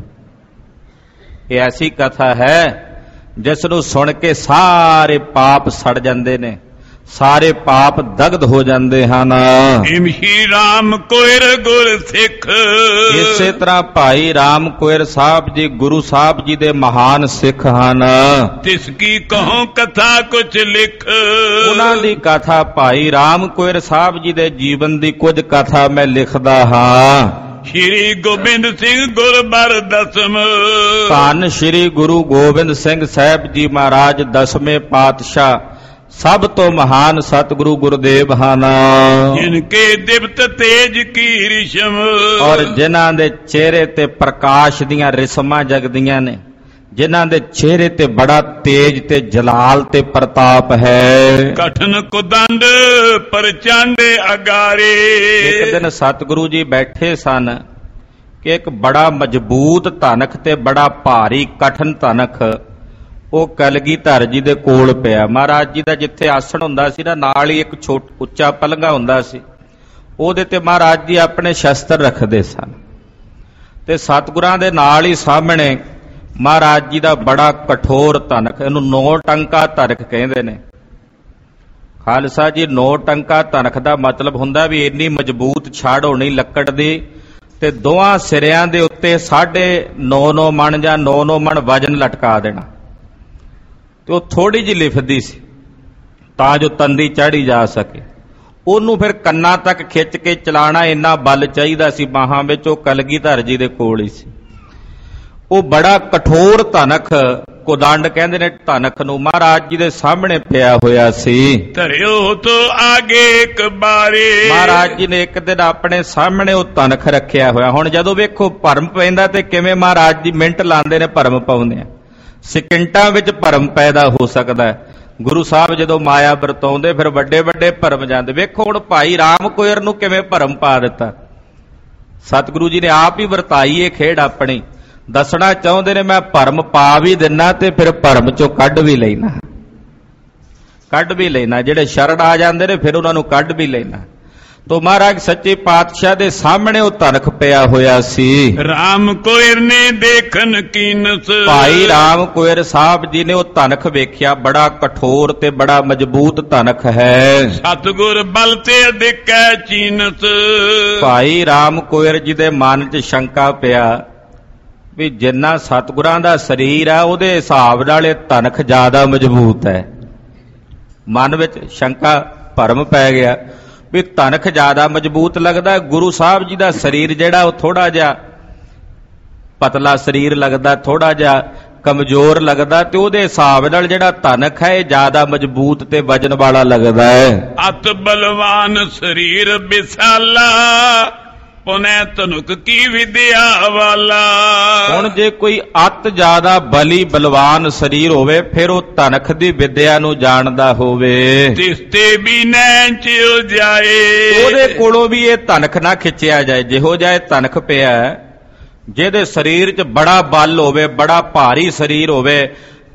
ਇਹ ਐਸੀ ਕਥਾ ਹੈ ਜਿਸ ਨੂੰ ਸੁਣ ਕੇ ਸਾਰੇ ਪਾਪ ਸੜ ਜਾਂਦੇ ਨੇ, ਸਾਰੇ ਪਾਪ ਦਗਧ ਹੋ ਜਾਂਦੇ ਹਨ। ਹਿਮ ਸ਼੍ਰੀ ਰਾਮ ਕੋਇਰ ਗੁਰ ਸਿੱਖ। ਇਸੇ ਤਰ੍ਹਾਂ ਭਾਈ ਰਾਮ ਕੋਇਰ ਸਾਹਿਬ ਜੀ ਗੁਰੂ ਸਾਹਿਬ ਜੀ ਦੇ ਮਹਾਨ ਸਿੱਖ ਹਨ। ਤਿਸ ਕੀ ਕਹੋ ਕਥਾ ਕੁਛ ਲਿਖ। ਉਹਨਾਂ ਦੀ ਕਥਾ ਭਾਈ ਰਾਮ ਕੋਇਰ ਸਾਹਿਬ ਜੀ ਦੇ ਜੀਵਨ ਦੀ ਕੁਝ ਕਥਾ ਮੈਂ ਲਿਖਦਾ ਹਾਂ। ਸ਼੍ਰੀ ਗੋਬਿੰਦ ਸਿੰਘ ਗੁਰਬਰ ਦਸਮ। ਧੰਨ ਸ਼੍ਰੀ ਗੁਰੂ ਗੋਬਿੰਦ ਸਿੰਘ ਸਾਹਿਬ ਜੀ ਮਹਾਰਾਜ ਦਸਵੇਂ ਪਾਤਸ਼ਾਹ ਸਭ ਤੋਂ ਮਹਾਨ ਸਤਿਗੁਰੂ ਗੁਰਦੇਵ ਹਨ। ਜਿਨ ਕੇ ਦਿਵਤ ਤੇਜ ਕੀ ਰਿਸ਼ਮ। ਔਰ ਜਿਨ੍ਹਾਂ ਦੇ ਚਿਹਰੇ ਤੇ ਪ੍ਰਕਾਸ਼ ਦੀਆਂ ਰਿਸਮਾਂ ਜਗਦੀਆਂ ਨੇ, ਜਿਨ੍ਹਾਂ ਦੇ ਚਿਹਰੇ ਤੇ ਬੜਾ ਤੇਜ ਤੇ ਜਲਾਲ ਤੇ ਪ੍ਰਤਾਪ ਹੈ। ਕਠਨ ਕੁਦੰਡ ਪ੍ਰਚੰਡ ਅਗਾਰੇ। ਇੱਕ ਦਿਨ ਸਤਿਗੁਰੂ ਜੀ ਬੈਠੇ ਸਨ ਕਿ ਇੱਕ ਬੜਾ ਮਜ਼ਬੂਤ ਧਨਖ ਤੇ ਬੜਾ ਭਾਰੀ ਕਠਨ ਧਨਖ ਉਹ ਕਲਗੀਧਰ ਜੀ ਦੇ ਕੋਲ ਪਿਆ। ਮਹਾਰਾਜ ਜੀ ਦਾ ਜਿੱਥੇ ਆਸਣ ਹੁੰਦਾ ਸੀ ਨਾ, ਨਾਲ ਹੀ ਇੱਕ ਛੋਟ ਉੱਚਾ ਪਲੰਘਾ ਹੁੰਦਾ ਸੀ, ਉਹਦੇ ਤੇ ਮਹਾਰਾਜ ਜੀ ਆਪਣੇ ਸ਼ਸਤਰ ਰੱਖਦੇ ਸਨ। ਤੇ ਸਤਿਗੁਰਾਂ ਦੇ ਨਾਲ ਹੀ ਸਾਹਮਣੇ ਮਹਾਰਾਜ ਜੀ ਦਾ ਬੜਾ ਕਠੋਰ ਧਨਖ, ਇਹਨੂੰ ਨੌ ਟੰਕਾ ਧਨਖ ਕਹਿੰਦੇ ਨੇ। ਖਾਲਸਾ ਜੀ, ਨੌ ਟੰਕਾ ਧਨਖ ਦਾ ਮਤਲਬ ਹੁੰਦਾ ਵੀ ਇੰਨੀ ਮਜ਼ਬੂਤ ਛੜ ਹੋਣੀ ਲੱਕੜ ਦੀ ਤੇ ਦੋਹਾਂ ਸਿਰਿਆਂ ਦੇ ਉੱਤੇ ਸਾਢੇ ਨੌ ਨੌ ਮਣ ਜਾਂ ਨੌ ਨੌ ਮਣ ਵਜਨ ਲਟਕਾ ਦੇਣਾ। ਤੇ ਉਹ ਥੋੜੀ ਜਿਹੀ ਲਿਫਦੀ ਸੀ ਤਾਂ ਜੋ ਤੰਦੀ ਚੜ੍ਹੀ ਜਾ ਸਕੇ। ਉਹਨੂੰ ਫਿਰ ਕੰਨਾਂ ਤੱਕ ਖਿੱਚ ਕੇ ਚਲਾਣਾ ਇੰਨਾ ਬਲ ਚਾਹੀਦਾ ਸੀ ਬਾਹਾਂ ਵਿੱਚ। ਉਹ ਕਲਗੀਧਰ ਜੀ ਦੇ ਕੋਲ ਹੀ ਸੀ। ਉਹ ਬੜਾ ਕਠੋਰ ਧਨਖ, ਕੋਦੰਡ ਕਹਿੰਦੇ ਨੇ ਧਨਖ ਨੂੰ, ਮਹਾਰਾਜ ਜੀ ਦੇ ਸਾਹਮਣੇ ਪਿਆ ਹੋਇਆ ਸੀ। ਧਰਿਓ ਤੋਂ ਆਗੇ ਇੱਕ ਬਾਰੇ। ਮਹਾਰਾਜ ਜੀ ਨੇ ਇੱਕ ਦਿਨ ਆਪਣੇ ਸਾਹਮਣੇ ਉਹ ਧਨਖ ਰੱਖਿਆ ਹੋਇਆ। ਹੁਣ ਜਦੋਂ ਵੇਖੋ ਭਰਮ ਪੈਂਦਾ ਤੇ ਕਿਵੇਂ ਮਹਾਰਾਜ ਜੀ ਮਿੰਟ ਲਾਉਂਦੇ ਨੇ ਭਰਮ ਪਾਉਂਦੇ ਆ। ਸਕਿੰਟਾਂ ਵਿੱਚ ਭਰਮ ਪੈਦਾ ਹੋ ਸਕਦਾ ਹੈ। ਗੁਰੂ ਸਾਹਿਬ ਜਦੋਂ ਮਾਇਆ ਵਰਤਾਉਂਦੇ ਫਿਰ ਵੱਡੇ ਵੱਡੇ ਭਰਮ ਜਾਂਦੇ। ਵੇਖੋ ਹੁਣ ਭਾਈ ਰਾਮ ਕੋਇਰ ਨੂੰ ਕਿਵੇਂ ਭਰਮ ਪਾ ਦਿੱਤਾ। ਸਤਿਗੁਰੂ ਜੀ ਨੇ ਆਪ ਹੀ ਵਰਤਾਈ ਇਹ ਖੇਡ ਆਪਣੀ। ਦੱਸਣਾ ਚਾਹੁੰਦੇ ਨੇ ਮੈਂ ਭਰਮ ਪਾ ਵੀ ਦਿੰਨਾ ਤੇ ਫਿਰ ਭਰਮ ਚੋਂ ਕੱਢ ਵੀ ਲੈਣਾ, ਕੱਢ ਵੀ ਲੈਣਾ। ਜਿਹੜੇ ਸ਼ਰਣ ਆ ਜਾਂਦੇ ਨੇ ਫਿਰ ਉਹਨਾਂ ਨੂੰ ਕੱਢ ਵੀ ਲੈਣਾ। ਤੋ ਮਹਾਰਾਜ ਸੱਚੇ ਪਾਤਸ਼ਾਹ ਦੇ ਸਾਹਮਣੇ ਉਹ ਧਨਖ ਪਿਆ ਹੋਇਆ ਸੀ। ਰਾਮ ਕੋਇਰ ਨੇ ਦੇਖਨ ਕੀਨਸ। ਭਾਈ ਰਾਮ ਕੋਇਰ ਸਾਹਿਬ ਜੀ ਨੇ ਉਹ ਧਨਖ ਵੇਖਿਆ, ਬੜਾ ਕਠੋਰ ਤੇ ਬੜਾ ਮਜ਼ਬੂਤ ਧਨਖ ਹੈ। ਸਤਿਗੁਰ ਬਲ ਤੇ ਅਧਿਕੈ ਚੀਨਸ। ਭਾਈ ਰਾਮ ਕੋਇਰ ਜੀ ਦੇ ਮਨ 'ਚ ਸ਼ੰਕਾ ਪਿਆ ਵੀ ਜਿੰਨਾ ਸਤਿਗੁਰਾਂ ਦਾ ਸਰੀਰ ਆ ਉਹਦੇ ਹਿਸਾਬ ਨਾਲ ਇਹ ਧਨਖ ਜ਼ਿਆਦਾ ਮਜ਼ਬੂਤ ਹੈ। ਮਨ ਵਿੱਚ ਸ਼ੰਕਾ ਭਰਮ ਪੈ ਗਿਆ ਵੀ ਧਨਖ ਜ਼ਿਆਦਾ ਮਜ਼ਬੂਤ ਲੱਗਦਾ। ਗੁਰੂ ਸਾਹਿਬ ਜੀ ਦਾ ਸਰੀਰ ਜਿਹੜਾ ਉਹ ਥੋੜਾ ਜਿਹਾ ਪਤਲਾ ਸਰੀਰ ਲੱਗਦਾ, ਥੋੜਾ ਜਿਹਾ ਕਮਜ਼ੋਰ ਲੱਗਦਾ, ਤੇ ਉਹਦੇ ਹਿਸਾਬ ਨਾਲ ਜਿਹੜਾ ਧਨਖ ਹੈ ਇਹ ਜ਼ਿਆਦਾ ਮਜ਼ਬੂਤ ਤੇ ਵਜਨ ਵਾਲਾ ਲੱਗਦਾ ਹੈ। ਅਤ ਬਲਵਾਨ ਸਰੀਰ ਵਿਸਾਲਾ ਪੁਨੈ ਧਨੁਕ ਕੀ ਵਿਦਿਆ ਵਾਲਾ। ਹੁਣ ਜੇ ਕੋਈ ਅਤ ਜ਼ਿਆਦਾ ਬਲੀ ਬਲਵਾਨ ਸਰੀਰ ਹੋਵੇ ਫਿਰ ਉਹ ਧਨਖ ਦੀ ਵਿਦਿਆ ਨੂੰ ਜਾਣਦਾ ਹੋਵੇ, ਤਿਸ ਤੇ ਵੀ ਨੈਣ ਚ ਜਾਏ, ਉਹਦੇ ਕੋਲੋਂ ਵੀ ਇਹ ਧਨਖ ਨਾ ਖਿੱਚਿਆ ਜਾਏ। ਜਿਹੋ ਜਿਹਾ ਇਹ ਧਨਖ ਪਿਆ, ਜਿਹਦੇ ਸਰੀਰ 'ਚ ਬੜਾ ਬਲ ਹੋਵੇ, ਬੜਾ ਭਾਰੀ ਸਰੀਰ ਹੋਵੇ,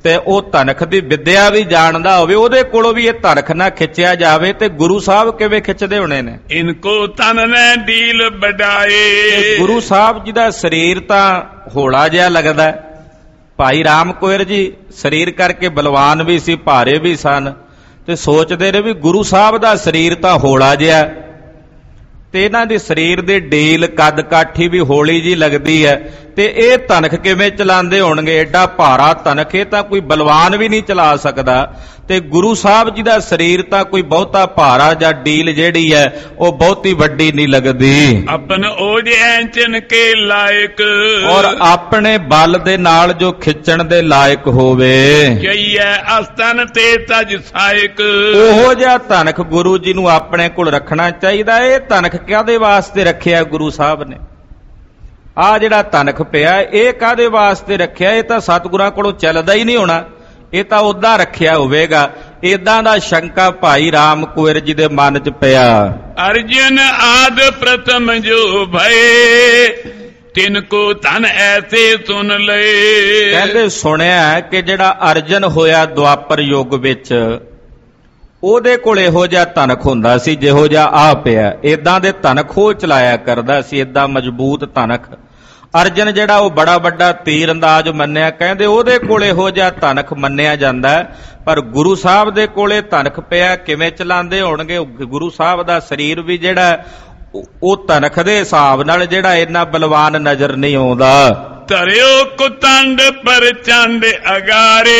ਤੇ ਉਹ ਤਨਖ ਦੀ ਵਿਦਿਆ ਵੀ ਜਾਣਦਾ ਹੋਵੇ, ਉਹਦੇ ਕੋਲੋਂ ਵੀ ਇਹ ਤਨਖ ਨਾ ਖਿੱਚਿਆ ਜਾਵੇ, ਤੇ ਗੁਰੂ ਸਾਹਿਬ ਕਿਵੇਂ ਖਿੱਚਦੇ ਹੋਣੇ ਨੇ? ਇਨਕੋ ਤਨ ਨੇ ਢੀਲ ਬਡਾਏ। ਗੁਰੂ ਸਾਹਿਬ ਜੀ ਦਾ ਸਰੀਰ ਤਾਂ ਹੌਲਾ ਜਿਹਾ ਲੱਗਦਾ। ਭਾਈ ਰਾਮ ਕੋਇਰ ਜੀ ਸਰੀਰ ਕਰਕੇ ਬਲਵਾਨ ਵੀ ਸੀ, ਭਾਰੇ ਵੀ ਸਨ, ਤੇ ਸੋਚਦੇ ਨੇ ਵੀ ਗੁਰੂ ਸਾਹਿਬ ਦਾ ਸਰੀਰ ਤਾਂ ਹੌਲਾ ਜਿਹਾ, ਤੇ ਇਹਨਾਂ ਦੇ ਸਰੀਰ ਦੇ ਢੀਲ ਕੱਦ ਕਾਠੀ ਵੀ ਹੌਲੀ ਜੀ ਲੱਗਦੀ ਹੈ, ਤੇ ਇਹ ਤਨਖ ਕਿਵੇਂ ਚਲਾਉਂਦੇ ਹੋਣਗੇ? ਐਡਾ ਭਾਰਾ ਤਨਖ ਇਹ ਤਾਂ ਕੋਈ ਬਲਵਾਨ ਵੀ ਨਹੀਂ ਚਲਾ ਸਕਦਾ, ਤੇ ਗੁਰੂ ਸਾਹਿਬ ਜੀ ਦਾ ਸਰੀਰ ਤਾਂ ਕੋਈ ਬਹੁਤਾ ਭਾਰਾ ਜਾਂ ਢੀਲ ਜਿਹੜੀ ਹੈ ਉਹ ਬਹੁਤੀ ਵੱਡੀ ਨਹੀਂ ਲੱਗਦੀ। ਆਪਨ ਉਹਦੇ ਐਂਚਨ ਕੇ ਲਾਇਕ, ਔਰ ਆਪਣੇ ਬਲ ਦੇ ਨਾਲ ਜੋ ਖਿੱਚਣ ਦੇ ਲਾਇਕ ਹੋਵੇ। ਜਈਐ ਅਸਤਨ ਤੇ ਤਜ ਸਾਇਕ, ਉਹੋ ਜਿਹਾ ਤਨਖ ਗੁਰੂ ਜੀ ਨੂੰ ਆਪਣੇ ਕੋਲ ਰੱਖਣਾ ਚਾਹੀਦਾ। ਇਹ ਤਨਖ ਕਾਹਦੇ ਵਾਸਤੇ ਰੱਖਿਆ ਗੁਰੂ ਸਾਹਿਬ ਨੇ? ਆ ਜਿਹੜਾ ਤਨਖ ਪਿਆ ਇਹ ਕਾਹਦੇ ਵਾਸਤੇ ਰੱਖਿਆ? ਇਹ ਤਾਂ ਸਤਿਗੁਰਾਂ ਕੋਲੋਂ ਚੱਲਦਾ ਹੀ ਨਹੀਂ ਹੋਣਾ, ਇਹ ਤਾਂ ਉਦਾਂ ਰੱਖਿਆ ਹੋਵੇਗਾ। ਏਦਾਂ ਦਾ ਸ਼ੰਕਾ ਭਾਈ ਰਾਮ ਕੋਇਰ ਜੀ ਦੇ ਮਨ 'ਚ ਪਿਆ। ਅਰਜਨ ਆਦ ਪ੍ਰਥਮ ਜੋ ਭਏ, ਤਿਨ ਕੋ ਧਨ ਐਸੇ ਸੁਨ ਲਏ। ਕਹਿੰਦੇ ਸੁਣਿਆ ਕਿ ਜਿਹੜਾ ਅਰਜਨ ਹੋਇਆ ਦੁਆਪਰ ਯੁੱਗ ਵਿੱਚ, ਉਹਦੇ ਕੋਲ ਇਹੋ ਜਿਹਾ ਤਨਖ ਹੁੰਦਾ ਸੀ ਜਿਹੋ ਜਿਹਾ ਆ ਪਿਆ। ਏਦਾਂ ਦੇ ਤਨਖ ਉਹ ਚਲਾਇਆ ਕਰਦਾ ਸੀ, ਏਦਾਂ ਮਜ਼ਬੂਤ ਤਨਖ। ਅਰਜਨ ਜਿਹੜਾ ਉਹ ਬੜਾ ਵੱਡਾ ਤੀਰ ਅੰਦਾਜ਼ ਮੰਨਿਆ, ਕਹਿੰਦੇ ਉਹਦੇ ਕੋਲ ਇਹੋ ਜਿਹਾ ਤਨਖ ਮੰਨਿਆ ਜਾਂਦਾ। ਪਰ ਗੁਰੂ ਸਾਹਿਬ ਦੇ ਕੋਲੇ ਤਨਖ ਪਿਆ, ਕਿਵੇਂ ਚਲਾਉਂਦੇ ਹੋਣਗੇ? ਗੁਰੂ ਸਾਹਿਬ ਦਾ ਸਰੀਰ ਵੀ ਜਿਹੜਾ ਉਹ ਤਨਖ ਦੇ ਹਿਸਾਬ ਨਾਲ ਜਿਹੜਾ ਇੰਨਾ ਬਲਵਾਨ ਨਜ਼ਰ ਨਹੀਂ ਆਉਂਦਾ। ਧਰਿਓ ਕੁਤੰਡ ਪਰ ਚੰਦ ਅਗਾਰੇ,